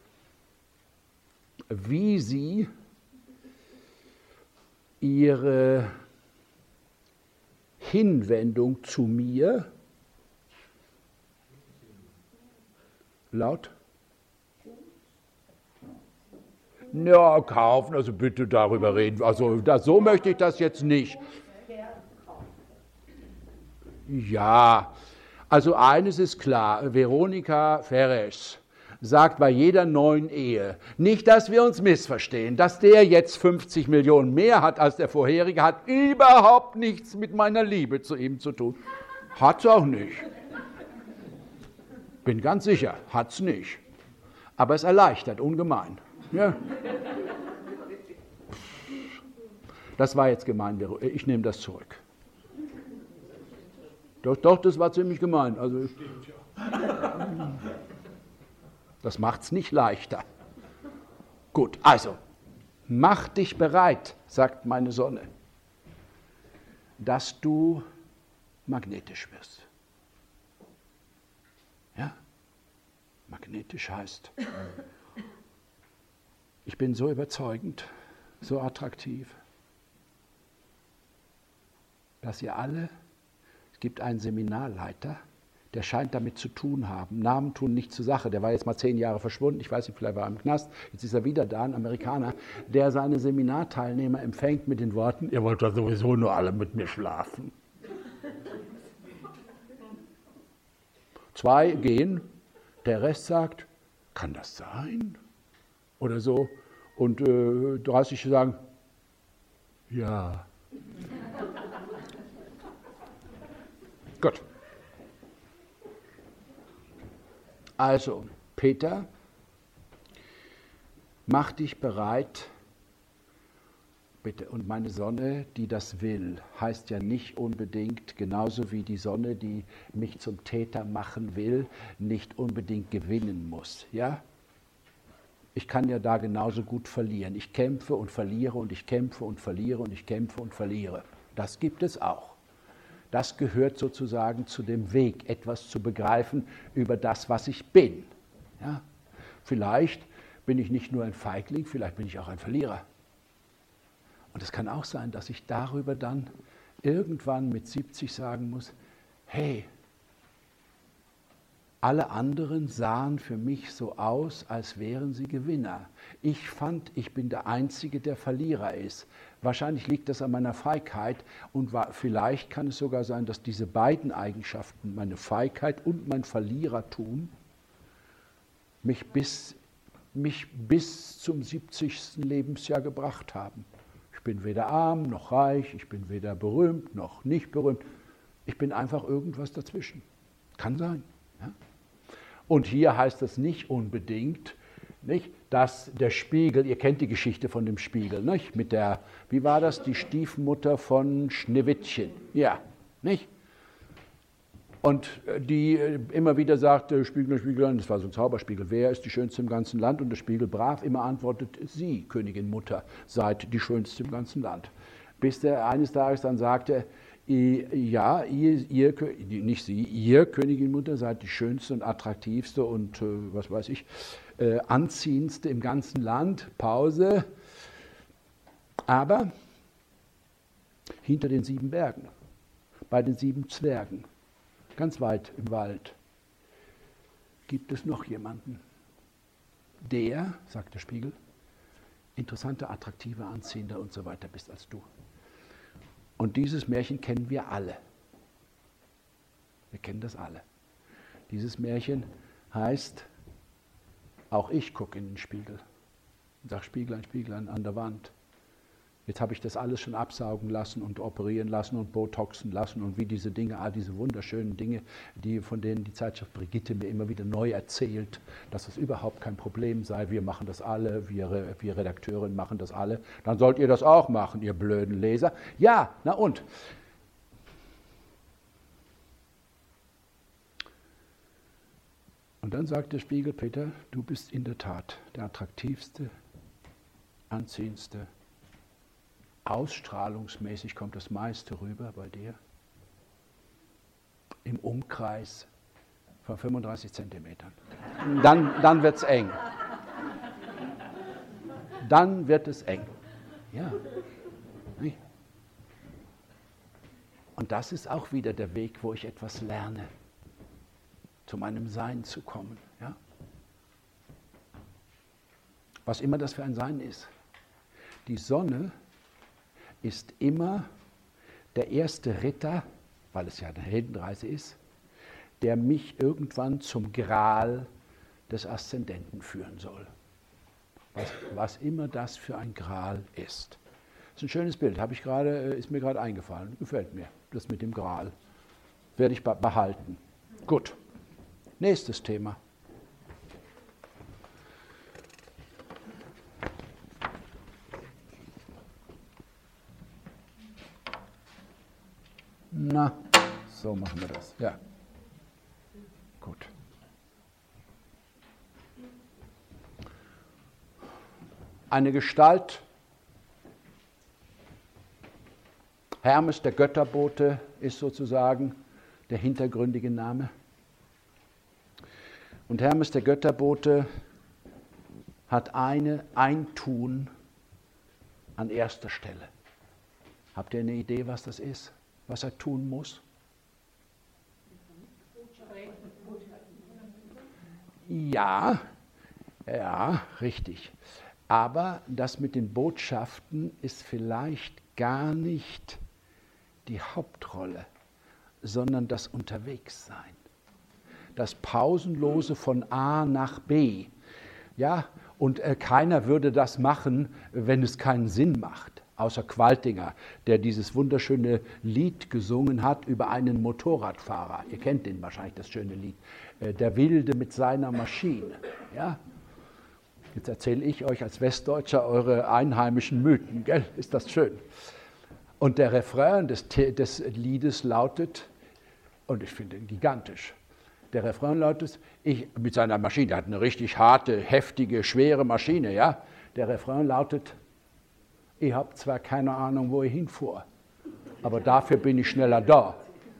wie sie ihre Hinwendung zu mir laut ja, kaufen, also bitte darüber reden. Also das, so möchte ich das jetzt nicht. Ja, also eines ist klar, Veronika Ferres sagt bei jeder neuen Ehe, nicht, dass wir uns missverstehen, dass der jetzt fünfzig Millionen mehr hat als der vorherige, hat überhaupt nichts mit meiner Liebe zu ihm zu tun. Hat's auch nicht. Bin ganz sicher, hat's nicht. Aber es erleichtert ungemein. Ja. Das war jetzt gemein, ich nehme das zurück. Doch, doch, das war ziemlich gemein. Also, das macht es nicht leichter. Gut, also, mach dich bereit, sagt meine Sonne, dass du magnetisch wirst. Ja? Magnetisch heißt, ich bin so überzeugend, so attraktiv, dass ihr alle, es gibt einen Seminarleiter, der scheint damit zu tun haben. Namen tun nicht zur Sache. Der war jetzt mal zehn Jahre verschwunden. Ich weiß nicht, vielleicht war er im Knast. Jetzt ist er wieder da, ein Amerikaner, der seine Seminarteilnehmer empfängt mit den Worten, ihr wollt doch sowieso nur alle mit mir schlafen. Zwei gehen, der Rest sagt, kann das sein? Oder so. Und äh, dreißig sagen, ja. Gut. Also, Peter, mach dich bereit, bitte. Und meine Sonne, die das will, heißt ja nicht unbedingt, genauso wie die Sonne, die mich zum Täter machen will, nicht unbedingt gewinnen muss. Ja? ich kann ja da genauso gut verlieren. Ich kämpfe und verliere und ich kämpfe und verliere und ich kämpfe und verliere. Das gibt es auch. Das gehört sozusagen zu dem Weg, etwas zu begreifen über das, was ich bin. Ja? Vielleicht bin ich nicht nur ein Feigling, vielleicht bin ich auch ein Verlierer. Und es kann auch sein, dass ich darüber dann irgendwann mit siebzig sagen muss, hey, alle anderen sahen für mich so aus, als wären sie Gewinner. Ich fand, ich bin der Einzige, der Verlierer ist. Wahrscheinlich liegt das an meiner Feigheit und war, vielleicht kann es sogar sein, dass diese beiden Eigenschaften, meine Feigheit und mein Verlierertum, mich bis, mich bis zum siebzigsten Lebensjahr gebracht haben. Ich bin weder arm noch reich, ich bin weder berühmt noch nicht berühmt. Ich bin einfach irgendwas dazwischen. Kann sein. Ja? Und hier heißt das nicht unbedingt, nicht, dass der Spiegel, ihr kennt die Geschichte von dem Spiegel, nicht? Mit der, wie war das, die Stiefmutter von Schneewittchen, ja, nicht? Und die immer wieder sagte, Spiegel, Spiegel, das war so ein Zauberspiegel, wer ist die Schönste im ganzen Land? Und der Spiegel brav immer antwortet, Sie, Königin Mutter, seid die Schönste im ganzen Land. Bis der eines Tages dann sagte, ja, ihr, ihr, nicht Sie, ihr, Königin Mutter, seid die schönste und attraktivste und, äh, was weiß ich, äh, anziehendste im ganzen Land. Pause. Aber hinter den sieben Bergen, bei den sieben Zwergen, ganz weit im Wald, gibt es noch jemanden, der, sagt der Spiegel, interessanter, attraktiver, anziehender und so weiter bist als du. Und dieses Märchen kennen wir alle. Wir kennen das alle. Dieses Märchen heißt, auch ich gucke in den Spiegel und sage, Spieglein, Spieglein an der Wand. Jetzt habe ich das alles schon absaugen lassen und operieren lassen und botoxen lassen und wie diese Dinge, ah, diese wunderschönen Dinge, die, von denen die Zeitschrift Brigitte mir immer wieder neu erzählt, dass es überhaupt kein Problem sei. Wir machen das alle, wir, wir Redakteure machen das alle. Dann sollt ihr das auch machen, ihr blöden Leser. Ja, na und? Und dann sagt der Spiegel, Peter, du bist in der Tat der attraktivste, anziehendste, ausstrahlungsmäßig kommt das meiste rüber bei dir, im Umkreis von fünfunddreißig Zentimetern. Dann, dann wird es eng. Dann wird es eng. Ja. Und das ist auch wieder der Weg, wo ich etwas lerne, zu meinem Sein zu kommen. Ja? Was immer das für ein Sein ist. Die Sonne ist immer der erste Ritter, weil es ja eine Heldenreise ist, der mich irgendwann zum Gral des Aszendenten führen soll. Was, was immer das für ein Gral ist. Das ist ein schönes Bild, habe ich gerade, ist mir gerade eingefallen, gefällt mir, das mit dem Gral. Werde ich behalten. Gut, nächstes Thema. Na, so machen wir das. Ja. Gut. Eine Gestalt, Hermes, der Götterbote, ist sozusagen der hintergründige Name. Und Hermes, der Götterbote, hat eine, ein Tun an erster Stelle. Habt ihr eine Idee, was das ist? Was er tun muss? Ja, ja, richtig. Aber das mit den Botschaften ist vielleicht gar nicht die Hauptrolle, sondern das Unterwegssein. Das Pausenlose von A nach B. Ja, und äh, keiner würde das machen, wenn es keinen Sinn macht. Außer Qualtinger, der dieses wunderschöne Lied gesungen hat über einen Motorradfahrer. Ihr kennt den wahrscheinlich, das schöne Lied. Der Wilde mit seiner Maschine. Ja? Jetzt erzähle ich euch als Westdeutscher eure einheimischen Mythen. Gell? Ist das schön? Und der Refrain des, des Liedes lautet, und ich finde ihn gigantisch, Der Refrain lautet, ich, mit seiner Maschine, der hat eine richtig harte, heftige, schwere Maschine, ja. Der Refrain lautet, ich habe zwar keine Ahnung, wo ich hinfuhr, aber dafür bin ich schneller da.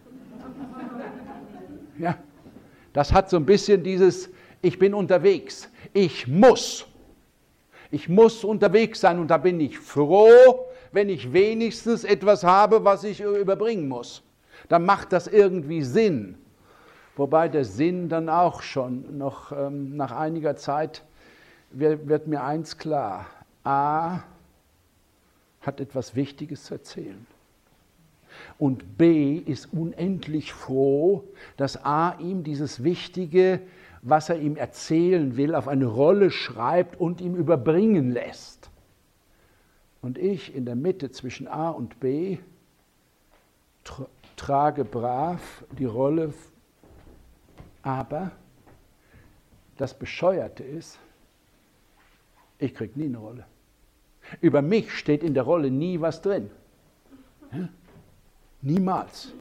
Ja, das hat so ein bisschen dieses, ich bin unterwegs, ich muss. Ich muss unterwegs sein und da bin ich froh, wenn ich wenigstens etwas habe, was ich überbringen muss. Dann macht das irgendwie Sinn. Wobei der Sinn dann auch schon noch ähm, nach einiger Zeit wird, wird mir eins klar. A hat etwas Wichtiges zu erzählen. Und B ist unendlich froh, dass A ihm dieses Wichtige, was er ihm erzählen will, auf eine Rolle schreibt und ihm überbringen lässt. Und ich in der Mitte zwischen A und B tra- trage brav die Rolle, aber das Bescheuerte ist, ich kriege nie eine Rolle. Über mich steht in der Rolle nie was drin. Ja? Niemals.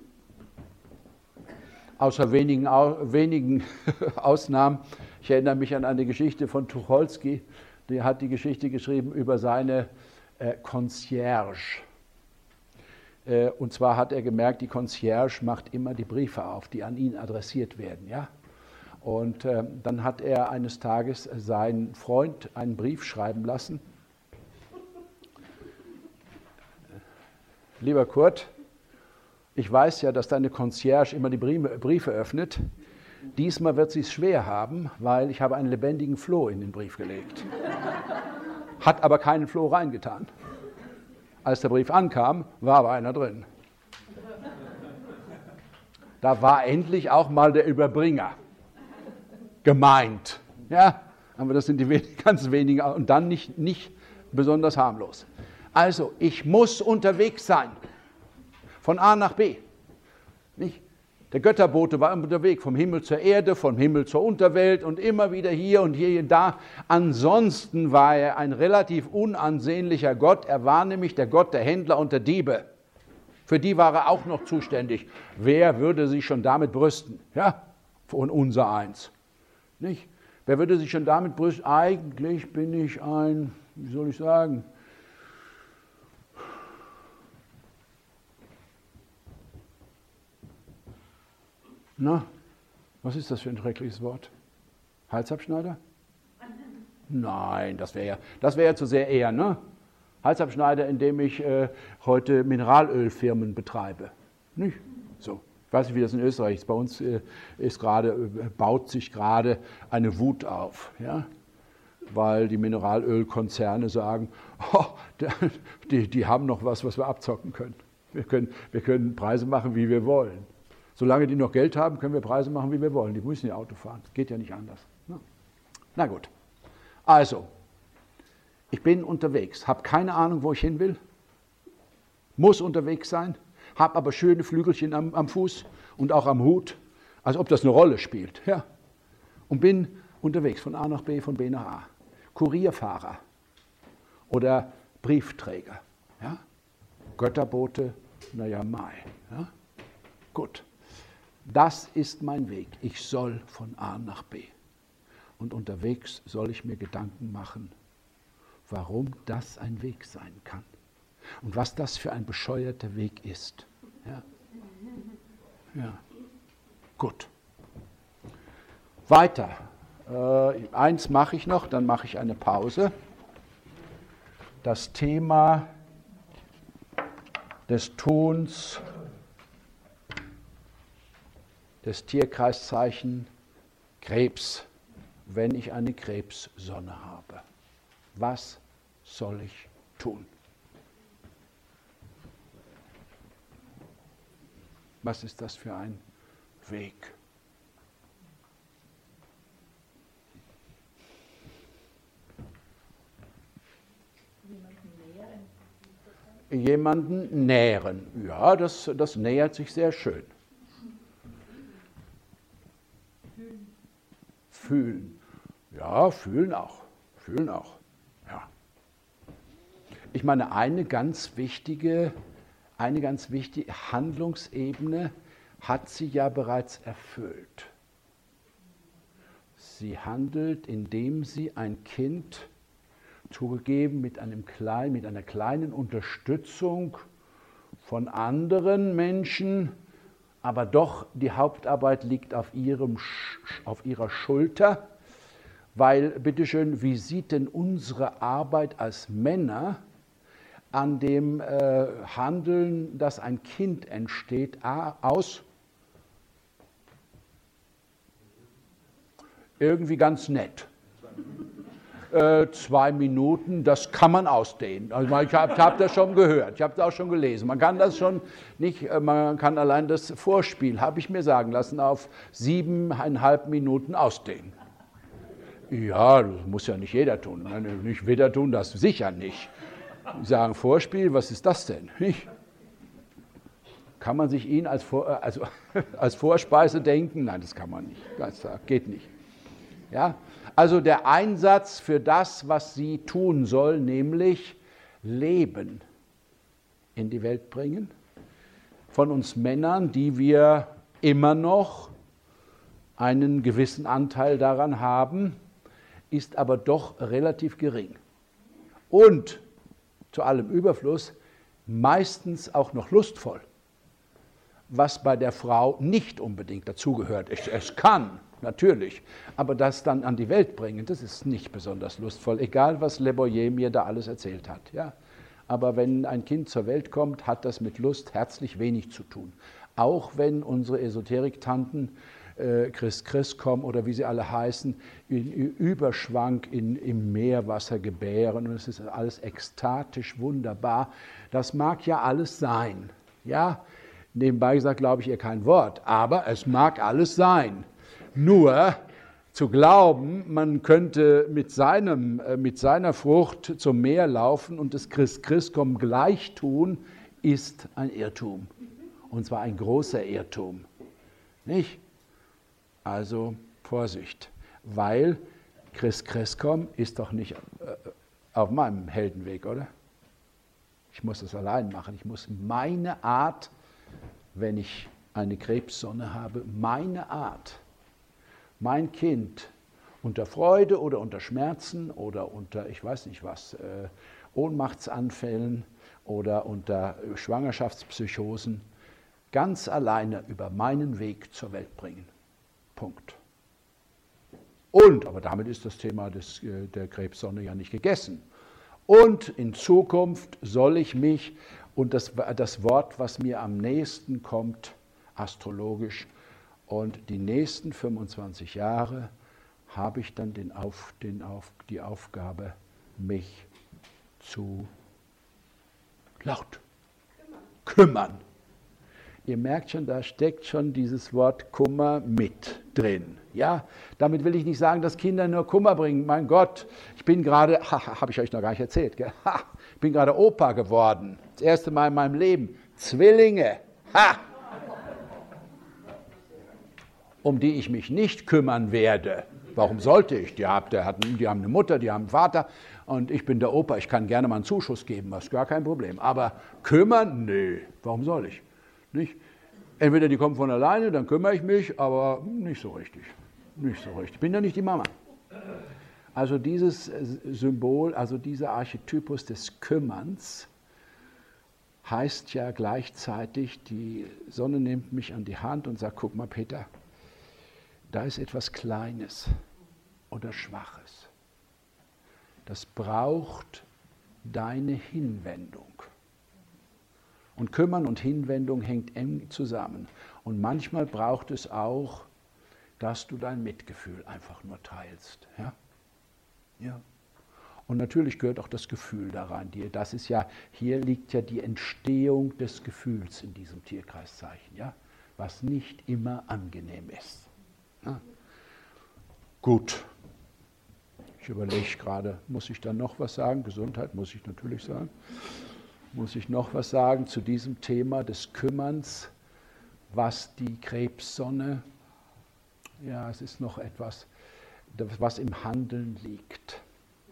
Außer wenigen, wenigen Ausnahmen. Ich erinnere mich an eine Geschichte von Tucholsky, der hat die Geschichte geschrieben über seine äh, Concierge. Äh, und zwar hat er gemerkt, die Concierge macht immer die Briefe auf, die an ihn adressiert werden. Ja? Und äh, dann hat er eines Tages seinen Freund einen Brief schreiben lassen. Lieber Kurt, ich weiß ja, dass deine Concierge immer die Briefe öffnet. Diesmal wird sie es schwer haben, weil ich habe einen lebendigen Floh in den Brief gelegt. Hat aber keinen Floh reingetan. Als der Brief ankam, war aber einer drin. Da war endlich auch mal der Überbringer gemeint. Ja, aber das sind die ganz wenigen und dann nicht, nicht besonders harmlos. Also, ich muss unterwegs sein. Von A nach B. Nicht? Der Götterbote war unterwegs, vom Himmel zur Erde, vom Himmel zur Unterwelt und immer wieder hier und hier und da. Ansonsten war er ein relativ unansehnlicher Gott. Er war nämlich der Gott der Händler und der Diebe. Für die war er auch noch zuständig. Wer würde sich schon damit brüsten? Ja, von unser eins. Nicht? Wer würde sich schon damit brüsten? Eigentlich bin ich ein, wie soll ich sagen, na, was ist das für ein schreckliches Wort? Halsabschneider? Nein, das wäre ja, das wär ja zu sehr eher, ne? Halsabschneider, indem ich äh, heute Mineralölfirmen betreibe. Nicht? So. Ich weiß nicht, wie das in Österreich ist. Bei uns äh, ist grade, äh, baut sich gerade eine Wut auf, ja? Weil die Mineralölkonzerne sagen, oh, die, die haben noch was, was wir abzocken können. Wir können, wir können Preise machen, wie wir wollen. Solange die noch Geld haben, können wir Preise machen, wie wir wollen. Die müssen ja Auto fahren. Das geht ja nicht anders. Na gut. Also, ich bin unterwegs, habe keine Ahnung, wo ich hin will, muss unterwegs sein, habe aber schöne Flügelchen am, am Fuß und auch am Hut, als ob das eine Rolle spielt. Ja. Und bin unterwegs von A nach B, von B nach A. Kurierfahrer oder Briefträger. Ja. Götterbote, naja, Mai. Ja. Gut. Das ist mein Weg. Ich soll von A nach B. Und unterwegs soll ich mir Gedanken machen, warum das ein Weg sein kann. Und was das für ein bescheuerter Weg ist. Ja. Ja. Gut. Weiter. Äh, eins mache ich noch, dann mache ich eine Pause. Das Thema des Tuns, des Tierkreiszeichen Krebs, wenn ich eine Krebssonne habe. Was soll ich tun? Was ist das für ein Weg? Jemanden nähren. Ja, das, das nähert sich sehr schön. Fühlen. Ja, fühlen auch. Fühlen auch. Ja. Ich meine, eine ganz wichtige, eine ganz wichtige Handlungsebene hat sie ja bereits erfüllt. Sie handelt, indem sie ein Kind, zugegeben mit, einem kleinen, mit einer kleinen Unterstützung von anderen Menschen, aber doch die Hauptarbeit liegt auf, ihrem, auf ihrer Schulter, weil, bitteschön, wie sieht denn unsere Arbeit als Männer an dem äh, Handeln, dass ein Kind entsteht, aus? Irgendwie ganz nett. Äh, zwei Minuten, das kann man ausdehnen. Also ich habe hab das schon gehört, ich habe das auch schon gelesen. Man kann das schon nicht, man kann allein das Vorspiel, habe ich mir sagen lassen, auf siebeneinhalb Minuten ausdehnen. Ja, das muss ja nicht jeder tun. Nicht jeder tun das sicher nicht. Sie sagen Vorspiel, was ist das denn? Nicht? Kann man sich ihn als, Vor, also, als Vorspeise denken? Nein, das kann man nicht. Das geht nicht. Ja? Also der Einsatz für das, was sie tun soll, nämlich Leben in die Welt bringen, von uns Männern, die wir immer noch einen gewissen Anteil daran haben, ist aber doch relativ gering. Und zu allem Überfluss meistens auch noch lustvoll, was bei der Frau nicht unbedingt dazugehört. Es, es kann, natürlich, aber das dann an die Welt bringen, das ist nicht besonders lustvoll, egal was Le Boyer mir da alles erzählt hat. Ja? Aber wenn ein Kind zur Welt kommt, hat das mit Lust herzlich wenig zu tun. Auch wenn unsere Esoterik-Tanten, äh, Chris Christcom oder wie sie alle heißen, in Überschwang in, im Meerwasser gebären und es ist alles ekstatisch wunderbar. Das mag ja alles sein. Ja? Nebenbei gesagt glaube ich ihr kein Wort, aber es mag alles sein. Nur zu glauben, man könnte mit, seinem, mit seiner Frucht zum Meer laufen und das Christ Christcom gleich tun, ist ein Irrtum. Und zwar ein großer Irrtum. Nicht? Also Vorsicht, weil Christ Christcom ist doch nicht auf meinem Heldenweg, oder? Ich muss das allein machen. Ich muss meine Art, wenn ich eine Krebssonne habe, meine Art, mein Kind unter Freude oder unter Schmerzen oder unter, ich weiß nicht was, äh, Ohnmachtsanfällen oder unter Schwangerschaftspsychosen ganz alleine über meinen Weg zur Welt bringen. Punkt. Und, aber damit ist das Thema des, äh, der Krebssonne ja nicht gegessen. Und in Zukunft soll ich mich, und das, das Wort, was mir am nächsten kommt, astrologisch, und die nächsten fünfundzwanzig Jahre habe ich dann den auf, den auf, die Aufgabe, mich zu laut kümmern. Ihr merkt schon, da steckt schon dieses Wort Kummer mit drin. Ja, damit will ich nicht sagen, dass Kinder nur Kummer bringen. Mein Gott, ich bin gerade, habe ich euch noch gar nicht erzählt, gell? Ha, ich bin gerade Opa geworden. Das erste Mal in meinem Leben. Zwillinge. Ha! Um die ich mich nicht kümmern werde. Warum sollte ich? Die haben, die haben eine Mutter, die haben einen Vater und ich bin der Opa. Ich kann gerne mal einen Zuschuss geben, das ist gar kein Problem. Aber kümmern? Nee. Warum soll ich? Nicht? Entweder die kommen von alleine, dann kümmere ich mich, aber nicht so richtig. Nicht so richtig. Ich bin ja nicht die Mama. Also dieses Symbol, also dieser Archetypus des Kümmerns heißt ja gleichzeitig, die Sonne nimmt mich an die Hand und sagt, guck mal Peter, da ist etwas Kleines oder Schwaches. Das braucht deine Hinwendung. Und Kümmern und Hinwendung hängt eng zusammen. Und manchmal braucht es auch, dass du dein Mitgefühl einfach nur teilst. Ja? Ja. Und natürlich gehört auch das Gefühl da rein. Das ist ja, hier liegt ja die Entstehung des Gefühls in diesem Tierkreiszeichen, ja? Was nicht immer angenehm ist. Ja. Gut. Ich überlege gerade, muss ich da noch was sagen? Gesundheit muss ich natürlich sagen. Muss ich noch was sagen zu diesem Thema des Kümmerns, was die Krebssonne, ja, es ist noch etwas, was im Handeln liegt.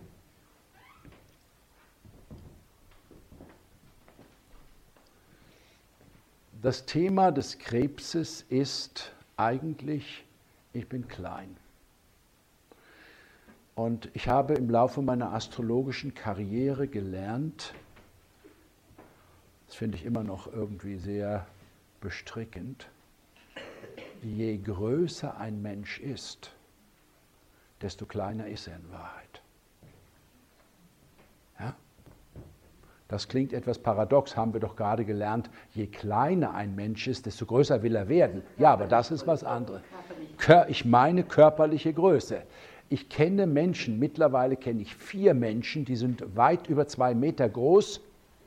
Das Thema des Krebses ist eigentlich, ich bin klein. Und ich habe im Laufe meiner astrologischen Karriere gelernt, das finde ich immer noch irgendwie sehr bestrickend, je größer ein Mensch ist, desto kleiner ist er in Wahrheit. Ja? Das klingt etwas paradox, haben wir doch gerade gelernt, je kleiner ein Mensch ist, desto größer will er werden. Ja, aber das ist was anderes. Ich meine körperliche Größe. Ich kenne Menschen, mittlerweile kenne ich vier Menschen, die sind weit über zwei Meter groß.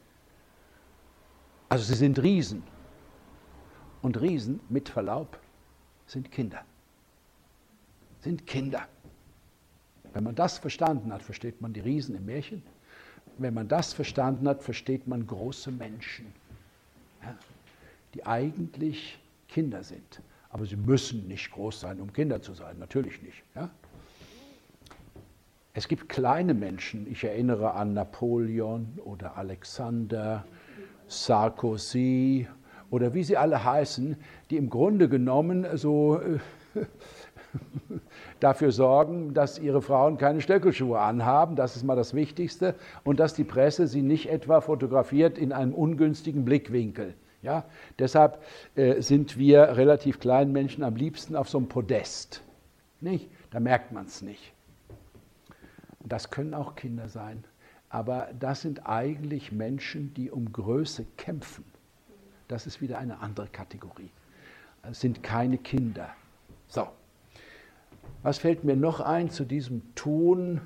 Also sie sind Riesen. Und Riesen, mit Verlaub, sind Kinder. Sind Kinder. Wenn man das verstanden hat, versteht man die Riesen im Märchen. Wenn man das verstanden hat, versteht man große Menschen, ja, die eigentlich Kinder sind. Aber sie müssen nicht groß sein, um Kinder zu sein. Natürlich nicht. Ja? Es gibt kleine Menschen. Ich erinnere an Napoleon oder Alexander, Sarkozy oder wie sie alle heißen, die im Grunde genommen so äh, dafür sorgen, dass ihre Frauen keine Stöckelschuhe anhaben. Das ist mal das Wichtigste. Und dass die Presse sie nicht etwa fotografiert in einem ungünstigen Blickwinkel. Ja? Deshalb äh, sind wir relativ kleinen Menschen am liebsten auf so einem Podest. Nicht? Da merkt man es nicht. Das können auch Kinder sein. Aber das sind eigentlich Menschen, die um Größe kämpfen. Das ist wieder eine andere Kategorie. Es sind keine Kinder. So. Was fällt mir noch ein zu diesem Tun?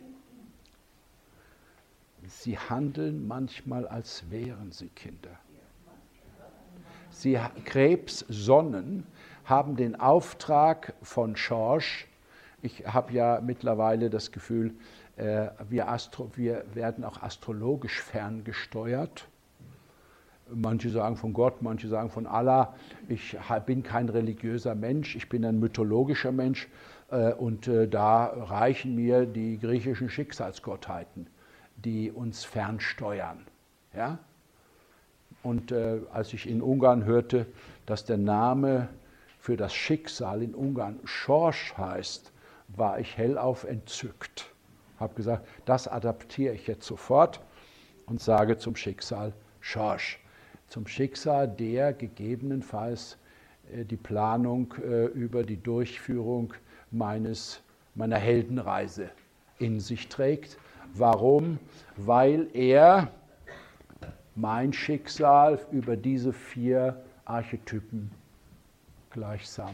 Sie handeln manchmal, als wären sie Kinder. Sie, Krebssonnen haben den Auftrag von Schorsch. Ich habe ja mittlerweile das Gefühl, äh, wir, Astro, wir werden auch astrologisch ferngesteuert. Manche sagen von Gott, manche sagen von Allah. Ich bin kein religiöser Mensch, ich bin ein mythologischer Mensch. Äh, und äh, da reichen mir die griechischen Schicksalsgottheiten, die uns fernsteuern. Ja? Und äh, als ich in Ungarn hörte, dass der Name für das Schicksal in Ungarn Schorsch heißt, war ich hellauf entzückt. Ich habe gesagt, das adaptiere ich jetzt sofort und sage zum Schicksal Schorsch. Zum Schicksal, der gegebenenfalls äh, die Planung äh, über die Durchführung meines, meiner Heldenreise in sich trägt. Warum? Weil er mein Schicksal über diese vier Archetypen gleichsam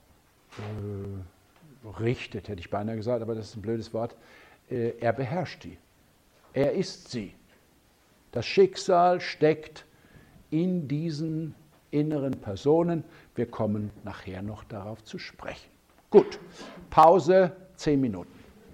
äh, richtet, hätte ich beinahe gesagt, aber das ist ein blödes Wort. Äh, er beherrscht die. Er ist sie. Das Schicksal steckt in diesen inneren Personen. Wir kommen nachher noch darauf zu sprechen. Gut, Pause, zehn Minuten.